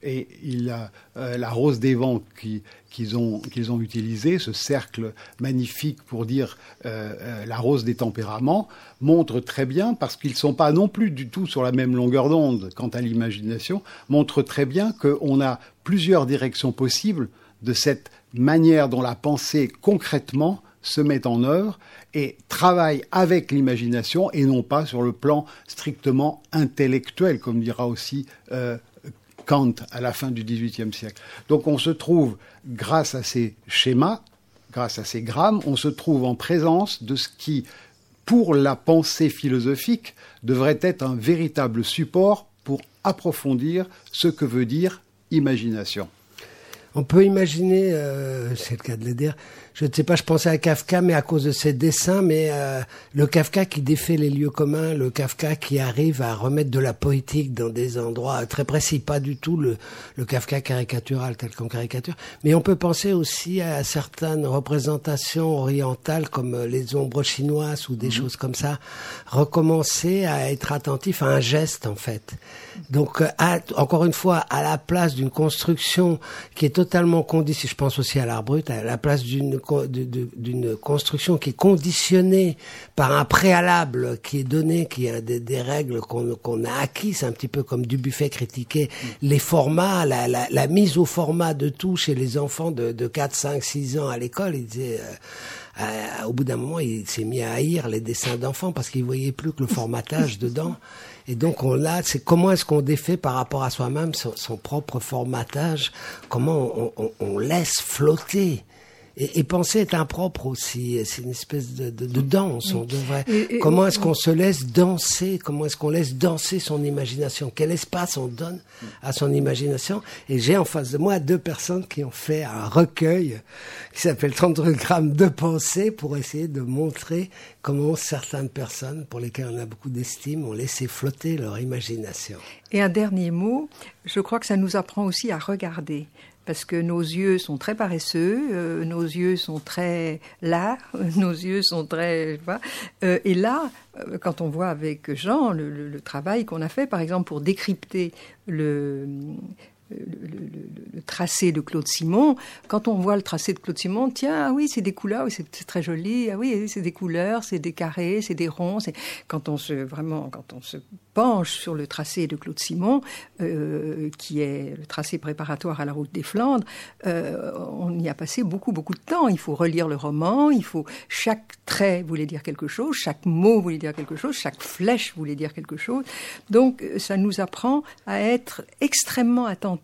Et il a, euh, la rose des vents qui, qu'ils ont, qu'ils ont utilisé, ce cercle magnifique pour dire euh, euh, la rose des tempéraments, montre très bien, parce qu'ils ne sont pas non plus du tout sur la même longueur d'onde quant à l'imagination, montre très bien qu'on a plusieurs directions possibles de cette manière dont la pensée concrètement se met en œuvre et travaille avec l'imagination et non pas sur le plan strictement intellectuel, comme dira aussi euh, Kant à la fin du dix-huitième siècle. Donc on se trouve, grâce à ces schémas, grâce à ces grammes, on se trouve en présence de ce qui, pour la pensée philosophique, devrait être un véritable support pour approfondir ce que veut dire imagination. On peut imaginer, euh, c'est le cas de le dire, je ne sais pas, je pensais à Kafka, mais à cause de ses dessins, mais euh, le Kafka qui défait les lieux communs, le Kafka qui arrive à remettre de la poétique dans des endroits très précis, pas du tout le, le Kafka caricatural tel qu'on caricature, mais on peut penser aussi à certaines représentations orientales comme les ombres chinoises ou des mmh. choses comme ça, recommencer à être attentif à un geste en fait. Donc, à, encore une fois, à la place d'une construction qui est totalement conditionnée, je pense aussi à l'art brut, à la place d'une, d'une construction qui est conditionnée par un préalable qui est donné, qui a des, des règles qu'on, qu'on a acquises, un petit peu comme Dubuffet critiquait les formats, la, la, la mise au format de tout chez les enfants de, de quatre, cinq, six ans à l'école. Il disait... Euh, Euh, au bout d'un moment, il s'est mis à haïr les dessins d'enfants parce qu'il voyait plus que le formatage dedans. Et donc, on l'a, c'est comment est-ce qu'on défait par rapport à soi-même son, son propre formatage, comment on, on, on laisse flotter. Et, et penser est impropre aussi, c'est une espèce de, de, de danse. On devrait. Et, et, comment est-ce qu'on se laisse danser? Comment est-ce qu'on laisse danser son imagination? Quel espace on donne à son imagination? Et j'ai en face de moi deux personnes qui ont fait un recueil qui s'appelle trente-deux grammes de pensée pour essayer de montrer comment certaines personnes, pour lesquelles on a beaucoup d'estime, ont laissé flotter leur imagination. Et un dernier mot, je crois que ça nous apprend aussi à regarder. Parce que nos yeux sont très paresseux, euh, nos yeux sont très là, nos yeux sont très... Euh, et là, euh, quand on voit avec Jean le, le, le travail qu'on a fait, par exemple, pour décrypter le... Le, le, le, le tracé de Claude Simon, quand on voit le tracé de Claude Simon, tiens, ah oui, c'est des couleurs, oui, c'est, c'est très joli, ah oui, c'est des couleurs, c'est des carrés, c'est des ronds. C'est... Quand on se vraiment, quand on se penche sur le tracé de Claude Simon, euh, qui est le tracé préparatoire à la route des Flandres, euh, on y a passé beaucoup, beaucoup de temps. Il faut relire le roman, il faut chaque trait voulait dire quelque chose, chaque mot voulait dire quelque chose, chaque flèche voulait dire quelque chose. Donc, ça nous apprend à être extrêmement attentifs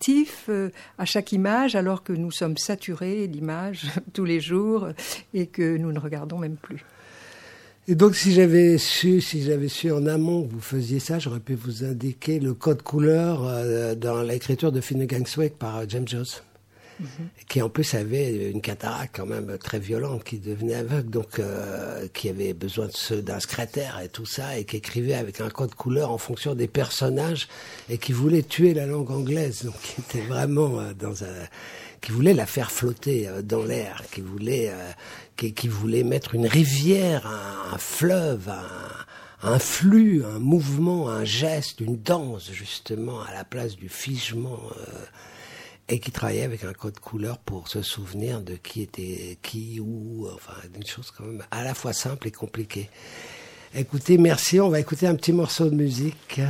à chaque image, alors que nous sommes saturés d'images tous les jours et que nous ne regardons même plus. Et donc, si j'avais su, si j'avais su en amont que vous faisiez ça, j'aurais pu vous indiquer le code couleur euh, dans l'écriture de Finnegan's Wake par James Joyce, mm-hmm. qui en plus avait une cataracte quand même très violente, qui devenait aveugle, donc euh, qui avait besoin de ce, d'un secrétaire et tout ça, et qui écrivait avec un code couleur en fonction des personnages, et qui voulait tuer la langue anglaise, donc qui était vraiment euh, dans un... qui voulait la faire flotter euh, dans l'air, qui voulait... Euh, qui, qui voulait mettre une rivière, un, un fleuve, un, un flux, un mouvement, un geste, une danse, justement, à la place du figement... Euh, et qui travaillait avec un code couleur pour se souvenir de qui était qui, où, enfin, d'une chose quand même à la fois simple et compliquée. Écoutez, merci, on va écouter un petit morceau de musique.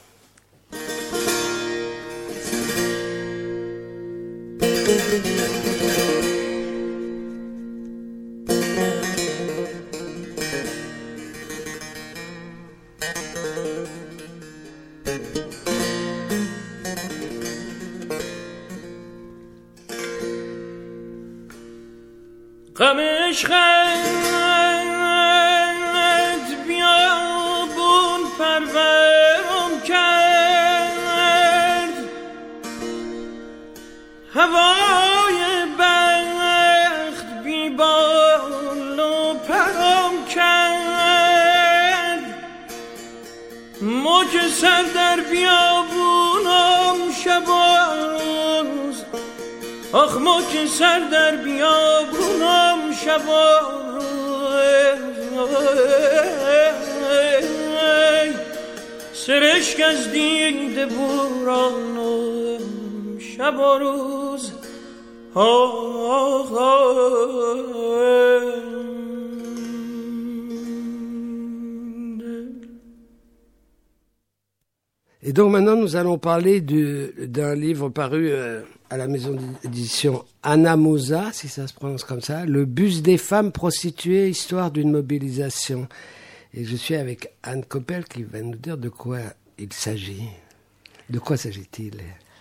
آخ ما که سر در بیابونم شبا سرشک از دیده بورانم شب و روز آه آه Et donc maintenant, nous allons parler du, d'un livre paru euh, à la maison d'édition Anamosa, si ça se prononce comme ça, Le bus des femmes prostituées, histoire d'une mobilisation. Et je suis avec Anne Coppel qui va nous dire de quoi il s'agit. De quoi s'agit-il ?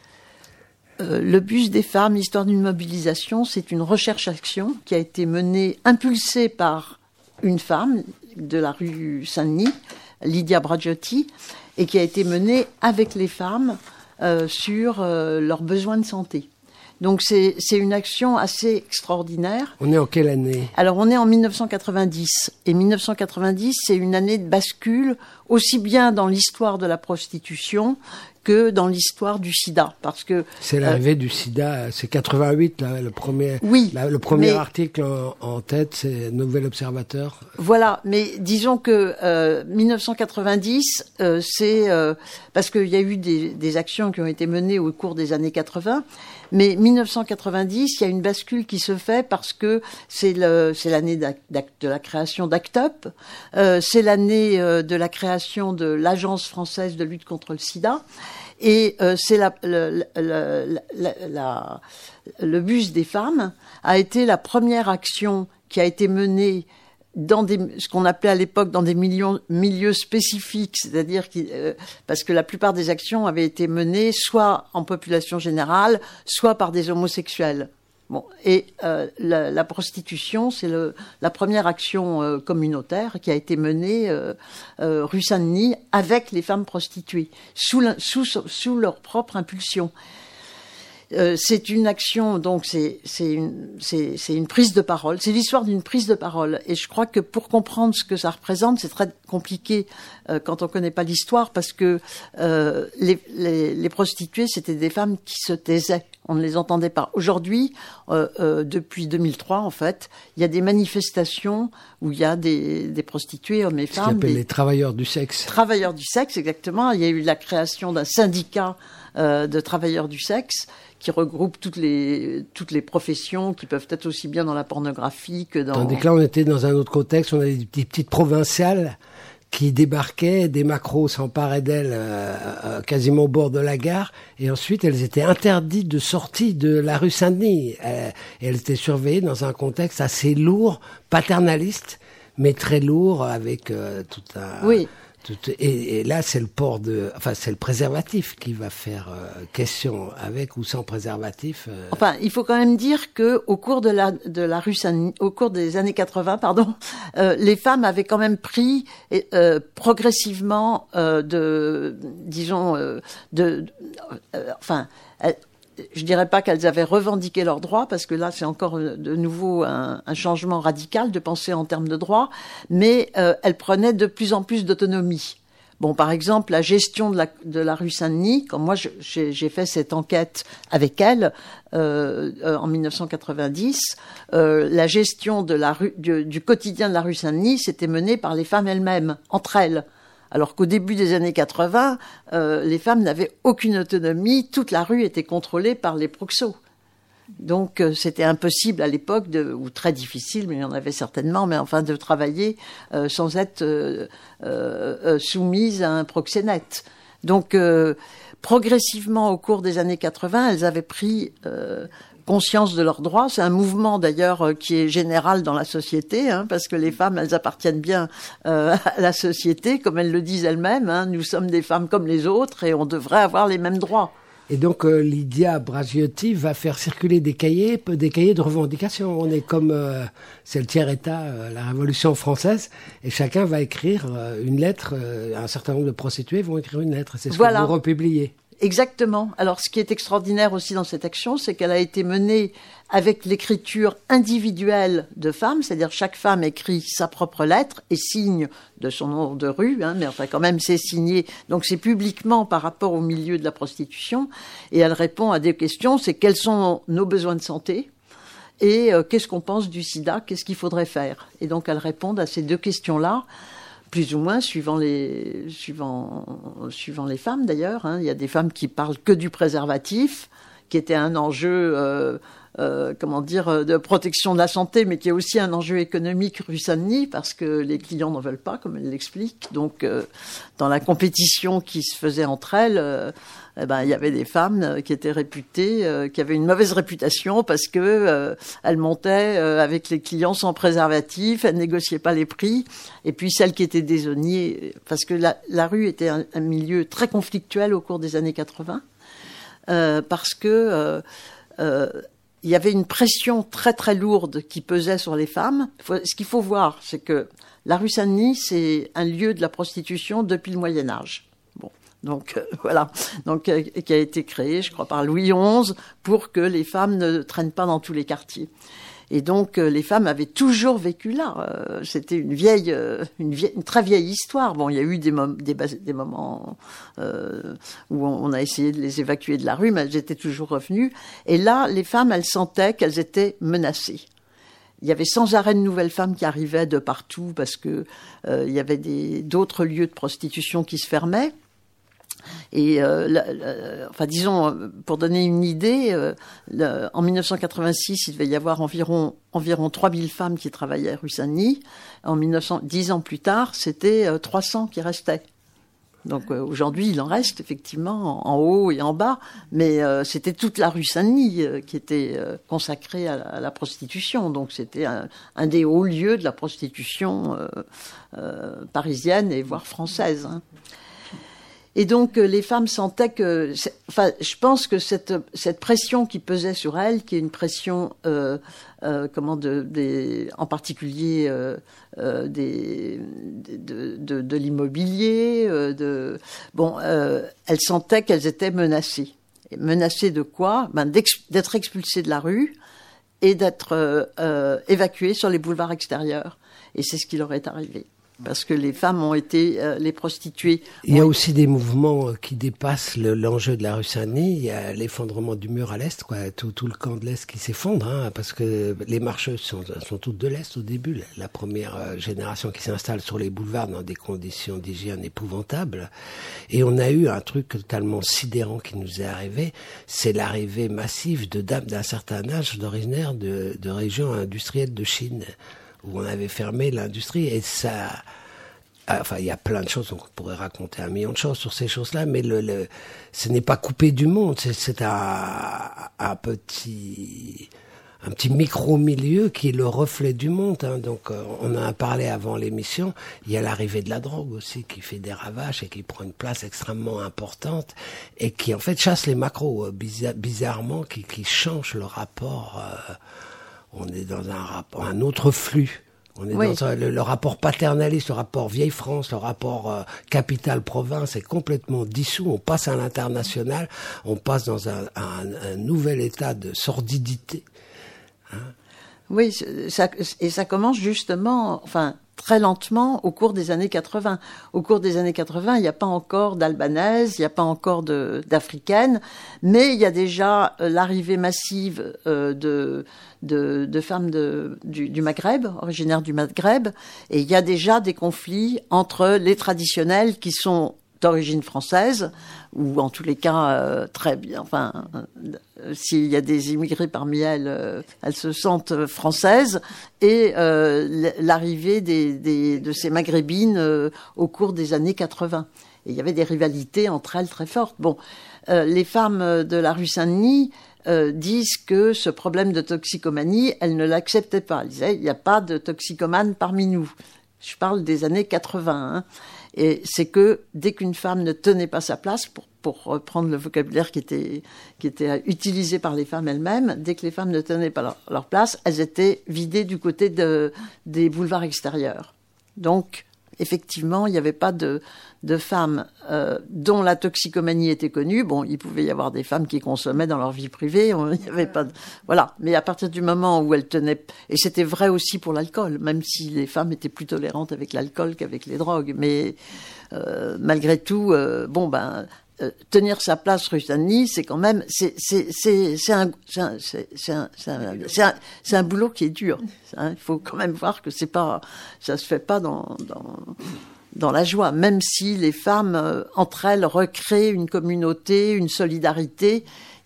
euh, Le bus des femmes, histoire d'une mobilisation, c'est une recherche-action qui a été menée, impulsée par une femme de la rue Saint-Denis, Lydia Bragiotti, et qui a été menée avec les femmes euh, sur euh, leurs besoins de santé. Donc c'est, c'est une action assez extraordinaire. On est en quelle année ? Alors on est en mille neuf cent quatre-vingt-dix. Et mille neuf cent quatre-vingt-dix, c'est une année de bascule, aussi bien dans l'histoire de la prostitution que dans l'histoire du sida. Parce que c'est l'arrivée euh, du sida, c'est quatre-vingt-huit, là, le premier, oui, là, le premier mais, article en, en tête, c'est Nouvel Observateur. Voilà, mais disons que euh, mille neuf cent quatre-vingt-dix, euh, c'est euh, parce qu'il y a eu des, des actions qui ont été menées au cours des années quatre-vingts, mais mille neuf cent quatre-vingt-dix, il y a une bascule qui se fait parce que c'est, le, c'est l'année d'Act, de la création d'Act Up, euh, c'est l'année euh, de la création de l'Agence française de lutte contre le sida, et euh, c'est la, la, la, la, la, le bus des femmes a été la première action qui a été menée dans des, ce qu'on appelait à l'époque dans des millions, milieux spécifiques, c'est-à-dire qui, euh, parce que la plupart des actions avaient été menées soit en population générale, soit par des homosexuels. Bon, et euh, la, la prostitution, c'est le, la première action euh, communautaire qui a été menée euh, euh, rue Saint-Denis avec les femmes prostituées, sous, la, sous, sous leur propre impulsion. Euh, c'est une action, donc c'est, c'est, une, c'est, c'est une prise de parole. C'est l'histoire d'une prise de parole. Et je crois que pour comprendre ce que ça représente, c'est très compliqué euh, quand on connaît pas l'histoire, parce que euh, les, les, les prostituées, c'était des femmes qui se taisaient. On ne les entendait pas. Aujourd'hui, euh, euh, depuis deux mille trois, en fait, il y a des manifestations où il y a des, des prostituées, hommes et femmes. Ce qu'on appelle des les travailleurs du sexe. Travailleurs du sexe, exactement. Il y a eu la création d'un syndicat euh, de travailleurs du sexe qui regroupe toutes les, toutes les professions qui peuvent être aussi bien dans la pornographie que dans... Tandis que là, on était dans un autre contexte, on avait des petites, petites provinciales qui débarquaient, des macros s'emparaient d'elles euh, euh, quasiment au bord de la gare, et ensuite elles étaient interdites de sortie de la rue Saint-Denis. Euh, et elles étaient surveillées dans un contexte assez lourd, paternaliste, mais très lourd, avec euh, tout un... Oui. Tout, et, et là, c'est le port de, enfin, c'est le préservatif qui va faire euh, question, avec ou sans préservatif. Euh... Enfin, il faut quand même dire que au cours de la de la rue Saint-Denis, au cours des années quatre-vingts, pardon, euh, les femmes avaient quand même pris euh, progressivement euh, de, disons, euh, de, euh, enfin. Elles, je dirais pas qu'elles avaient revendiqué leurs droits, parce que là, c'est encore de nouveau un, un changement radical de penser en termes de droits, mais euh, elles prenaient de plus en plus d'autonomie. Bon, par exemple, la gestion de la, de la rue Saint-Denis, quand moi je, j'ai, j'ai fait cette enquête avec elle euh, euh, en mille neuf cent quatre-vingt-dix, euh, la gestion de la rue, du, du quotidien de la rue Saint-Denis, c'était menée par les femmes elles-mêmes, entre elles. Alors qu'au début des années quatre-vingts, euh, les femmes n'avaient aucune autonomie, toute la rue était contrôlée par les proxos. Donc euh, c'était impossible à l'époque, de, ou très difficile, mais il y en avait certainement, mais enfin de travailler euh, sans être euh, euh, soumise à un proxénète. Donc euh, progressivement au cours des années quatre-vingts, elles avaient pris... Euh, conscience de leurs droits. C'est un mouvement d'ailleurs euh, qui est général dans la société, hein, parce que les femmes, elles appartiennent bien euh, à la société, comme elles le disent elles-mêmes. Hein, nous sommes des femmes comme les autres et on devrait avoir les mêmes droits. Et donc euh, Lydia Bragiotti va faire circuler des cahiers, des cahiers de revendication. On est comme, euh, c'est le tiers-état, euh, la Révolution française, et chacun va écrire euh, une lettre. Euh, un certain nombre de prostituées vont écrire une lettre. C'est ce voilà. que vous republiez. Exactement. Alors, ce qui est extraordinaire aussi dans cette action, c'est qu'elle a été menée avec l'écriture individuelle de femmes, c'est-à-dire chaque femme écrit sa propre lettre et signe de son nom de rue, hein, mais enfin quand même c'est signé, donc c'est publiquement par rapport au milieu de la prostitution, et elle répond à des questions, c'est quels sont nos besoins de santé et euh, qu'est-ce qu'on pense du sida, qu'est-ce qu'il faudrait faire. Et donc elle répond à ces deux questions-là, plus ou moins, suivant les, suivant, suivant les femmes d'ailleurs. Hein. Il y a des femmes qui parlent que du préservatif, qui était un enjeu, euh, euh, comment dire, de protection de la santé, mais qui est aussi un enjeu économique rue Saint-Denis, parce que les clients n'en veulent pas, comme elle l'explique. Donc, euh, dans la compétition qui se faisait entre elles, euh, eh ben, il y avait des femmes qui étaient réputées, euh, qui avaient une mauvaise réputation parce que euh, elles montaient euh, avec les clients sans préservatif, elles négociaient pas les prix. Et puis celles qui étaient désignées, parce que la, la rue était un, un milieu très conflictuel au cours des années quatre-vingts, euh, parce que euh, euh, il y avait une pression très très lourde qui pesait sur les femmes. Ce qu'il faut voir, c'est que la rue Saint-Denis, c'est un lieu de la prostitution depuis le Moyen-Âge. Bon, donc euh, voilà, donc euh, qui a été créé, je crois, par Louis onze pour que les femmes ne traînent pas dans tous les quartiers. Et donc euh, les femmes avaient toujours vécu là. Euh, c'était une vieille, euh, une vieille, une très vieille histoire. Bon, il y a eu des, mom- des, bas- des moments euh, où on, on a essayé de les évacuer de la rue, mais elles étaient toujours revenues. Et là, les femmes, elles sentaient qu'elles étaient menacées. Il y avait sans arrêt de nouvelles femmes qui arrivaient de partout parce que euh, il y avait des, d'autres lieux de prostitution qui se fermaient. Et euh, la, la, enfin, disons, pour donner une idée, euh, la, en dix-neuf cent quatre-vingt-six, il devait y avoir environ environ trois mille femmes qui travaillaient rue Saint-Denis. En mille neuf cents, dix ans plus tard, c'était euh, trois cents qui restaient. Donc euh, aujourd'hui, il en reste effectivement en, en haut et en bas, mais euh, c'était toute la rue Saint-Denis euh, qui était euh, consacrée à la, à la prostitution. Donc c'était un, un des hauts lieux de la prostitution euh, euh, parisienne et voire française. Hein. Et donc les femmes sentaient que, enfin, je pense que cette cette pression qui pesait sur elles, qui est une pression, euh, euh, comment de, des, en particulier euh, euh, des de, de, de l'immobilier, euh, de bon, euh, elles sentaient qu'elles étaient menacées. Et menacées de quoi? Ben d'ex, d'être expulsées de la rue et d'être euh, euh, évacuées sur les boulevards extérieurs. Et c'est ce qui leur est arrivé. Parce que les femmes ont été, euh, les prostituées... Il y a aussi des mouvements qui dépassent le, l'enjeu de la rue Saint-Denis. Il y a l'effondrement du mur à l'Est, quoi, tout, tout le camp de l'Est qui s'effondre, hein, parce que les marcheuses sont, sont toutes de l'Est au début. La, la première génération qui s'installe sur les boulevards dans des conditions d'hygiène épouvantables. Et on a eu un truc totalement sidérant qui nous est arrivé, c'est l'arrivée massive de dames d'un certain âge originaires de, de régions industrielles de Chine, où on avait fermé l'industrie, et ça... Enfin, il y a plein de choses, on pourrait raconter un million de choses sur ces choses-là, mais le, le, ce n'est pas coupé du monde, c'est, c'est un, un petit... un petit micro-milieu qui est le reflet du monde. Hein. Donc, euh, on en a parlé avant l'émission. Il y a l'arrivée de la drogue aussi qui fait des ravages et qui prend une place extrêmement importante et qui, en fait, chasse les macros, euh, bizarre, bizarrement, qui, qui change le rapport... Euh, on est dans un rapport, un autre flux. On est oui. dans un, le, le rapport paternaliste, le rapport vieille France, le rapport euh, capitale-province est complètement dissous. On passe à l'international, on passe dans un, un, un nouvel état de sordidité. Hein. Oui, ça, et ça commence justement, enfin, très lentement au cours des années quatre-vingts. Au cours des années quatre-vingts, il n'y a pas encore d'albanaises, il n'y a pas encore de, d'africaines, mais il y a déjà euh, l'arrivée massive euh, de, de, de femmes de, du, du Maghreb, originaires du Maghreb, et il y a déjà des conflits entre les traditionnels qui sont d'origine française, ou en tous les cas euh, très bien, enfin, euh, s'il y a des immigrés parmi elles, euh, elles se sentent françaises, et euh, l'arrivée des, des, de ces maghrébines euh, au cours des années quatre-vingts. Et il y avait des rivalités entre elles très fortes. Bon, euh, les femmes de la rue Saint-Denis euh, disent que ce problème de toxicomanie, elles ne l'acceptaient pas. Elles disaient, il n'y a pas de toxicomane parmi nous. Je parle des années quatre-vingts, hein. Et c'est que dès qu'une femme ne tenait pas sa place, pour, pour reprendre le vocabulaire qui était, qui était utilisé par les femmes elles-mêmes, dès que les femmes ne tenaient pas leur, leur place, elles étaient vidées du côté de, des boulevards extérieurs. Donc, effectivement, il n'y avait pas de, de femmes euh, dont la toxicomanie était connue. Bon, il pouvait y avoir des femmes qui consommaient dans leur vie privée. On, il y avait pas de, voilà. Mais à partir du moment où elles tenaient, et c'était vrai aussi pour l'alcool, même si les femmes étaient plus tolérantes avec l'alcool qu'avec les drogues. Mais euh, malgré tout, euh, bon ben. Tenir sa place rue Saint-Denis, c'est quand même, c'est, c'est, c'est, c'est un, c'est un, c'est, c'est un, c'est un, c'est un, c'est un boulot qui est dur. Hein. Il faut quand même voir que c'est pas, ça se fait pas dans, dans, dans la joie. Même si les femmes, euh, entre elles, recréent une communauté, une solidarité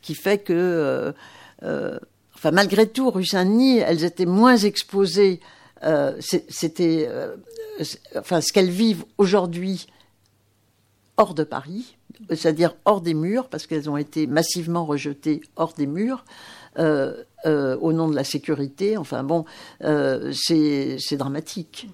qui fait que, euh, euh, enfin, malgré tout, rue Saint-Denis, elles étaient moins exposées. Euh, c'était, euh, enfin, ce qu'elles vivent aujourd'hui hors de Paris, c'est-à-dire hors des murs, parce qu'elles ont été massivement rejetées hors des murs, euh, euh, au nom de la sécurité. Enfin bon, euh, c'est, c'est dramatique.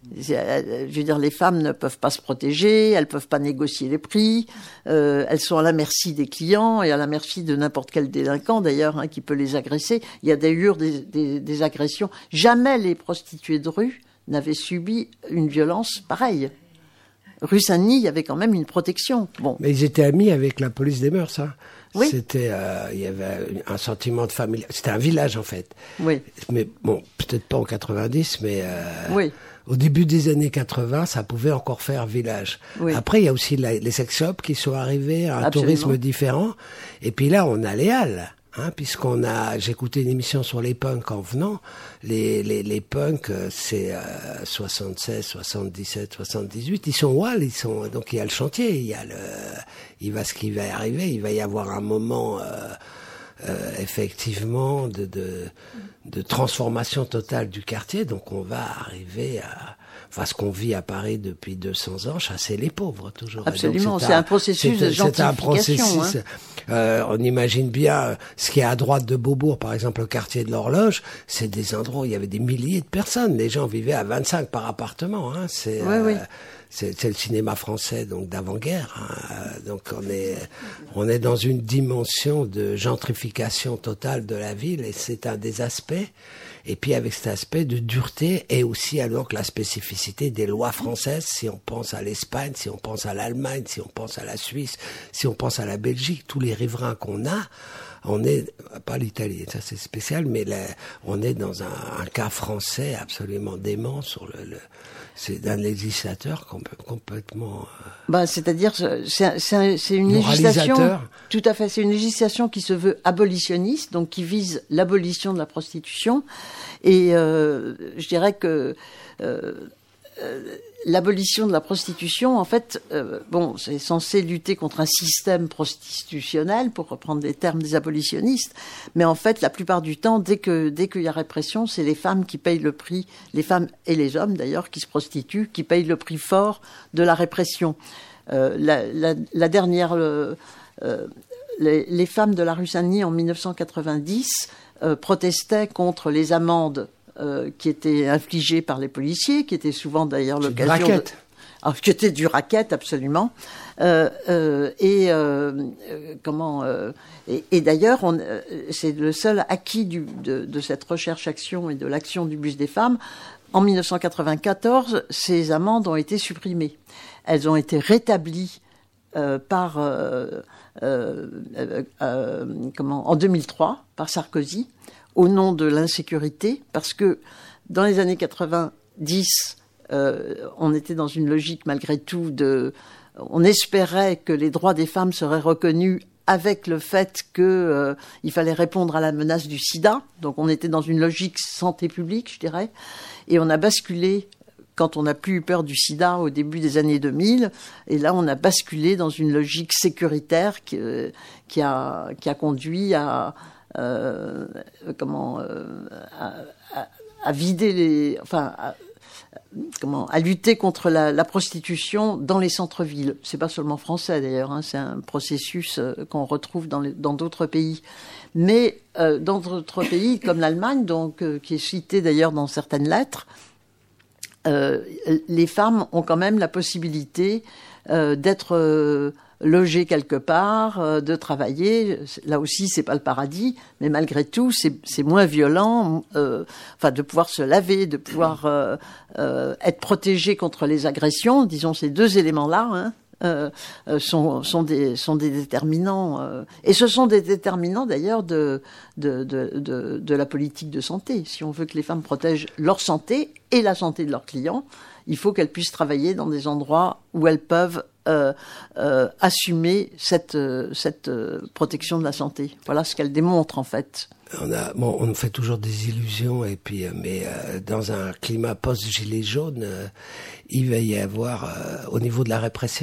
Je veux dire, les femmes ne peuvent pas se protéger, elles ne peuvent pas négocier les prix, euh, elles sont à la merci des clients et à la merci de n'importe quel délinquant d'ailleurs, hein, qui peut les agresser. Il y a d'ailleurs des, des, des agressions. Jamais les prostituées de rue n'avaient subi une violence pareille. Rue Saint-Denis, il y avait quand même une protection. Bon. Mais ils étaient amis avec la police des mœurs, hein. Oui. C'était, euh, il y avait un sentiment de famille. C'était un village en fait. Oui. Mais bon, peut-être pas en quatre-vingt-dix, mais euh, oui. Au début des années quatre-vingts, ça pouvait encore faire village. Oui. Après, il y a aussi la, les sex shops qui sont arrivés, un Absolument. tourisme différent. Et puis là, on a les halles. Hein, puisqu'on a, j'écoutais une émission sur les punks en venant. Les, les, les punks, c'est euh, soixante-seize, soixante-dix-sept, soixante-dix-huit. Ils sont aux halles, ils sont, donc il y a le chantier, il y a le, il va ce qui va arriver, il va y avoir un moment, euh, euh, effectivement, de, de, de transformation totale du quartier. Donc on va arriver à, enfin, ce qu'on vit à Paris depuis deux cents ans, chasser les pauvres, toujours. Absolument, c'est un, un processus de gentrification. C'est un processus. Hein. Euh, on imagine bien ce qui est à droite de Beaubourg, par exemple, le quartier de l'Horloge, c'est des endroits où il y avait des milliers de personnes. Les gens vivaient à vingt-cinq par appartement. Hein. C'est, oui, euh, oui. c'est, c'est le cinéma français, donc d'avant-guerre. Hein. Donc on est, on est dans une dimension de gentrification totale de la ville, et c'est un des aspects. Et puis avec cet aspect de dureté et aussi alors que la spécificité des lois françaises, si on pense à l'Espagne, si on pense à l'Allemagne, si on pense à la Suisse, si on pense à la Belgique, tous les riverains qu'on a, on est, pas l'Italie, ça c'est spécial, mais là, on est dans un, un cas français absolument dément sur le, le c'est d'un législateur complètement... Euh, bah, c'est-à-dire, c'est, c'est, c'est une législation... Tout à fait, c'est une législation qui se veut abolitionniste, donc qui vise l'abolition de la prostitution. Et euh, je dirais que euh, euh, l'abolition de la prostitution, en fait, euh, bon, c'est censé lutter contre un système prostitutionnel, pour reprendre les termes des abolitionnistes, mais en fait, la plupart du temps, dès que dès qu'il y a répression, c'est les femmes qui payent le prix, les femmes et les hommes d'ailleurs, qui se prostituent, qui payent le prix fort de la répression. Euh, la, la, la dernière... Euh, euh, les, les femmes de la rue Saint-Denis, en dix-neuf cent quatre-vingt-dix, euh, protestaient contre les amendes Euh, qui étaient infligés par les policiers, qui étaient souvent d'ailleurs c'est l'occasion... du racket. De... Alors, qui était du racket, absolument. Euh, euh, et euh, euh, comment euh, et, et d'ailleurs, on, euh, c'est le seul acquis du, de, de cette recherche-action et de l'action du bus des femmes. En dix-neuf cent quatre-vingt-quatorze, ces amendes ont été supprimées. Elles ont été rétablies euh, par euh, euh, euh, euh, comment en deux mille trois par Sarkozy, au nom de l'insécurité, parce que dans les années quatre-vingt-dix, euh, on était dans une logique malgré tout de... On espérait que les droits des femmes seraient reconnus avec le fait qu'il euh, fallait répondre à la menace du sida. Donc on était dans une logique santé publique, je dirais. Et on a basculé, quand on n'a plus eu peur du sida au début des années deux mille, et là on a basculé dans une logique sécuritaire qui, euh, qui, a, qui a conduit à... Euh, comment euh, à, à, à vider les, enfin, à, comment à lutter contre la, la prostitution dans les centres-villes. C'est pas seulement français d'ailleurs, hein, c'est un processus euh, qu'on retrouve dans, les, dans d'autres pays. Mais euh, dans d'autres pays comme l'Allemagne, donc euh, qui est cité d'ailleurs dans certaines lettres, euh, les femmes ont quand même la possibilité euh, d'être euh, logées quelque part, euh, de travailler. Là aussi, c'est pas le paradis, mais malgré tout, c'est, c'est moins violent. Euh, enfin, de pouvoir se laver, de pouvoir euh, euh, être protégé contre les agressions. Disons, ces deux éléments-là hein, euh, sont, sont, des, sont des déterminants. Euh, et ce sont des déterminants, d'ailleurs, de, de, de, de, de la politique de santé. Si on veut que les femmes protègent leur santé et la santé de leurs clients, il faut qu'elles puissent travailler dans des endroits où elles peuvent Euh, euh, assumer cette, euh, cette euh, protection de la santé. Voilà ce qu'elle démontre en fait. On a, bon, on fait toujours des illusions et puis, euh, mais euh, dans un climat post-gilet jaune, euh, il va y avoir, euh, au niveau de la répression,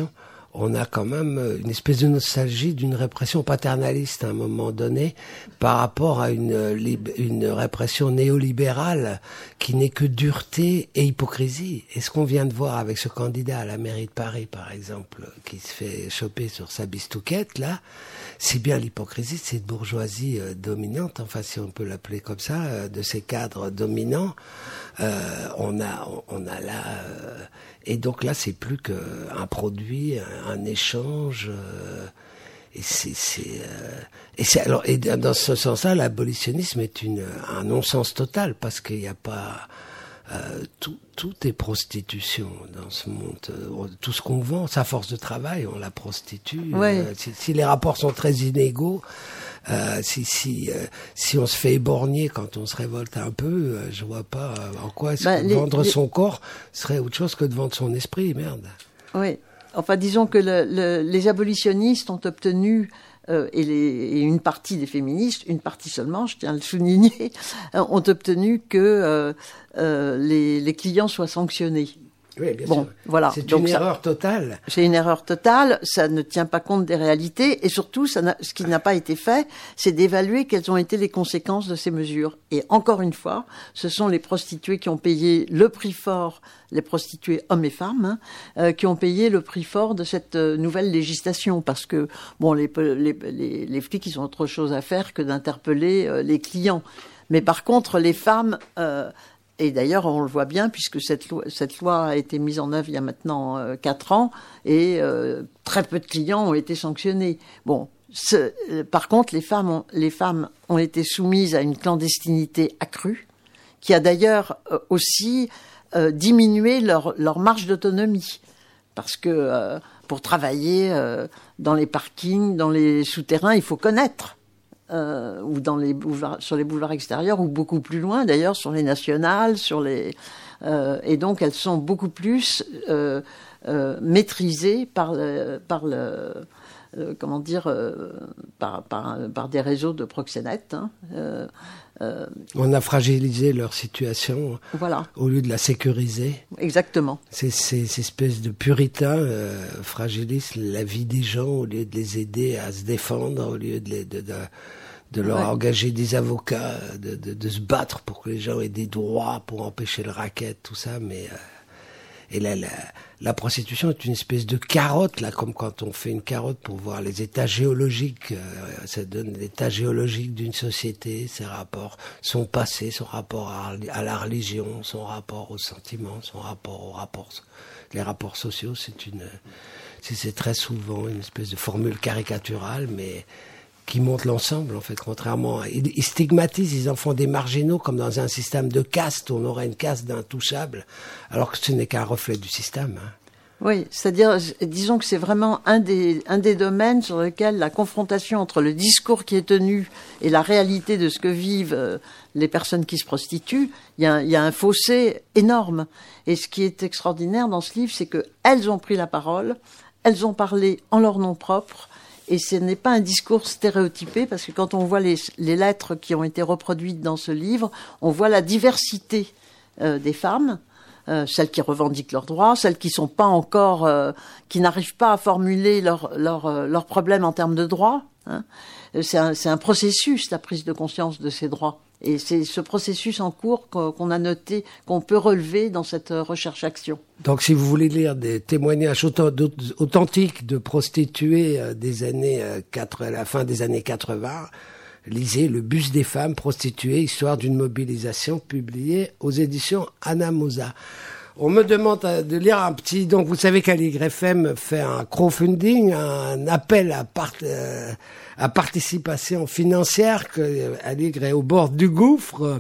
on a quand même une espèce de nostalgie d'une répression paternaliste à un moment donné par rapport à une, une répression néolibérale qui n'est que dureté et hypocrisie. Et ce qu'on vient de voir avec ce candidat à la mairie de Paris, par exemple, qui se fait choper sur sa bistouquette, là, c'est bien l'hypocrisie de cette bourgeoisie euh, dominante, enfin si on peut l'appeler comme ça, euh, de ces cadres dominants. Euh, on a, on a là... Euh, et donc là, c'est plus qu'un produit, un, un échange... Euh, et c'est, c'est, euh, et c'est alors, et dans ce sens-là, l'abolitionnisme est une, un non-sens total, parce qu'il n'y a pas... Euh, tout, tout est prostitution dans ce monde. Euh, tout ce qu'on vend, sa force de travail, on la prostitue. Ouais. Euh, si, si les rapports sont très inégaux, euh, si si euh, si on se fait éborgner quand on se révolte un peu, euh, je vois pas en quoi est-ce bah, que les, vendre les... son corps serait autre chose que de vendre son esprit, merde. Oui. Enfin, disons que le, le, les abolitionnistes ont obtenu, euh, et, les, et une partie des féministes, une partie seulement, je tiens à le souligner, ont obtenu que euh, euh, les, les clients soient sanctionnés. Oui, bien bon, sûr. Voilà. C'est Donc une ça, erreur totale. C'est une erreur totale, ça ne tient pas compte des réalités, et surtout, ça n'a, ce qui n'a pas été fait, c'est d'évaluer quelles ont été les conséquences de ces mesures. Et encore une fois, ce sont les prostituées qui ont payé le prix fort, les prostituées hommes et femmes, hein, euh, qui ont payé le prix fort de cette euh, nouvelle législation, parce que bon, les, les, les, les flics, ils ont autre chose à faire que d'interpeller euh, les clients. Mais par contre, les femmes... Euh, Et d'ailleurs, on le voit bien, puisque cette loi, cette loi a été mise en œuvre il y a maintenant euh, quatre ans, et euh, très peu de clients ont été sanctionnés. Bon, ce, euh, par contre, les femmes, ont, les femmes ont été soumises à une clandestinité accrue, qui a d'ailleurs euh, aussi euh, diminué leur, leur marge d'autonomie. Parce que euh, pour travailler euh, dans les parkings, dans les souterrains, il faut connaître. Euh, ou dans les boulevards, sur les boulevards extérieurs, ou beaucoup plus loin d'ailleurs, sur les nationales, sur les euh, et donc elles sont beaucoup plus euh, euh, maîtrisées par le, par le euh, comment dire euh, par, par par des réseaux de proxénètes. Hein, euh, euh, On a fragilisé leur situation, voilà. Au lieu de la sécuriser. Exactement. Ces, ces, ces espèces de puritains euh, fragilisent la vie des gens au lieu de les aider à se défendre, au lieu de les de, de de leur ouais. engager des avocats, de, de, de se battre pour que les gens aient des droits, pour empêcher le racket, tout ça. Mais euh, et là, la, la prostitution est une espèce de carotte, là, comme quand on fait une carotte pour voir les états géologiques. Euh, ça donne l'état géologique d'une société, ses rapports, son passé, son rapport à, à la religion, son rapport aux sentiments, son rapport aux rapports, les rapports sociaux. C'est une, c'est, c'est très souvent une espèce de formule caricaturale, mais qui montrent l'ensemble, en fait, contrairement à... Ils, ils stigmatisent, ils en font des marginaux, comme dans un système de caste, où on aurait une caste d'intouchables, alors que ce n'est qu'un reflet du système. Hein. Oui, c'est-à-dire, disons que c'est vraiment un des, un des domaines sur lequel la confrontation entre le discours qui est tenu et la réalité de ce que vivent euh, les personnes qui se prostituent, il y a, y a un fossé énorme. Et ce qui est extraordinaire dans ce livre, c'est qu'elles ont pris la parole, elles ont parlé en leur nom propre, et ce n'est pas un discours stéréotypé, parce que quand on voit les, les lettres qui ont été reproduites dans ce livre, on voit la diversité euh, des femmes, euh, celles qui revendiquent leurs droits, celles qui sont pas encore, euh, qui n'arrivent pas à formuler leurs leur, euh, leur problèmes en termes de droits. Hein. C'est un, c'est un processus, la prise de conscience de ces droits. Et c'est ce processus en cours qu'on a noté, qu'on peut relever dans cette recherche-action. Donc, si vous voulez lire des témoignages authentiques de prostituées des années quatre, à la fin des années quatre-vingts, lisez Le bus des femmes prostituées, histoire d'une mobilisation, publié aux éditions Anamosa. On me demande de lire un petit... Donc, vous savez qu'Aligre F M fait un crowdfunding, un appel à, part, euh, à participation financière, que Aligre est au bord du gouffre.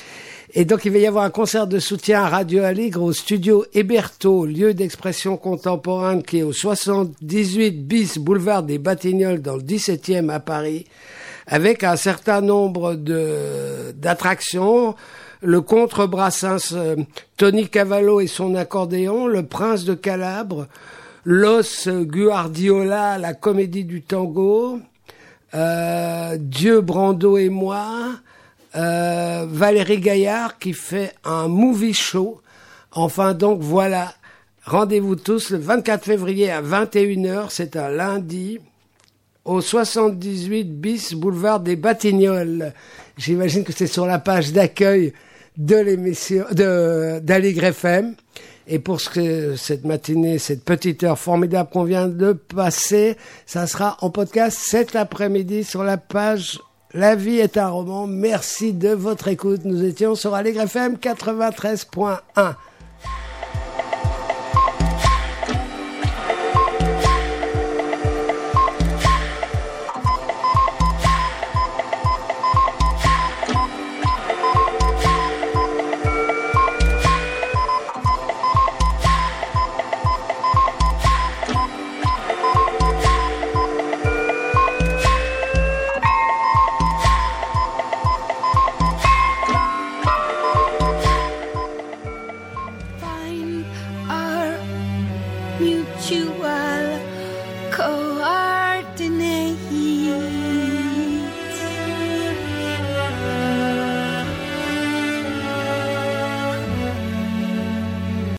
Et donc, il va y avoir un concert de soutien à Radio Aligre au studio Héberto, lieu d'expression contemporaine qui est au soixante-dix-huit bis boulevard des Batignolles dans le dix-septième à Paris, avec un certain nombre de d'attractions. Le contrebrassens euh, Tony Cavallo et son accordéon, le prince de Calabre, Los Guardiola, la comédie du tango, euh, Dieu Brando et moi, euh, Valérie Gaillard qui fait un movie show. Enfin donc voilà, Rendez-vous tous le vingt-quatre février à vingt et une heures, c'est un lundi, au soixante-dix-huit bis boulevard des Batignolles. J'imagine que c'est sur la page d'accueil de l'émission de d'Aligre F M. Et pour ce que cette matinée, cette petite heure formidable qu'on vient de passer, ça sera en podcast cet après-midi sur la page La vie est un roman. Merci de votre écoute. Nous étions sur Aligre F M quatre-vingt-treize point un.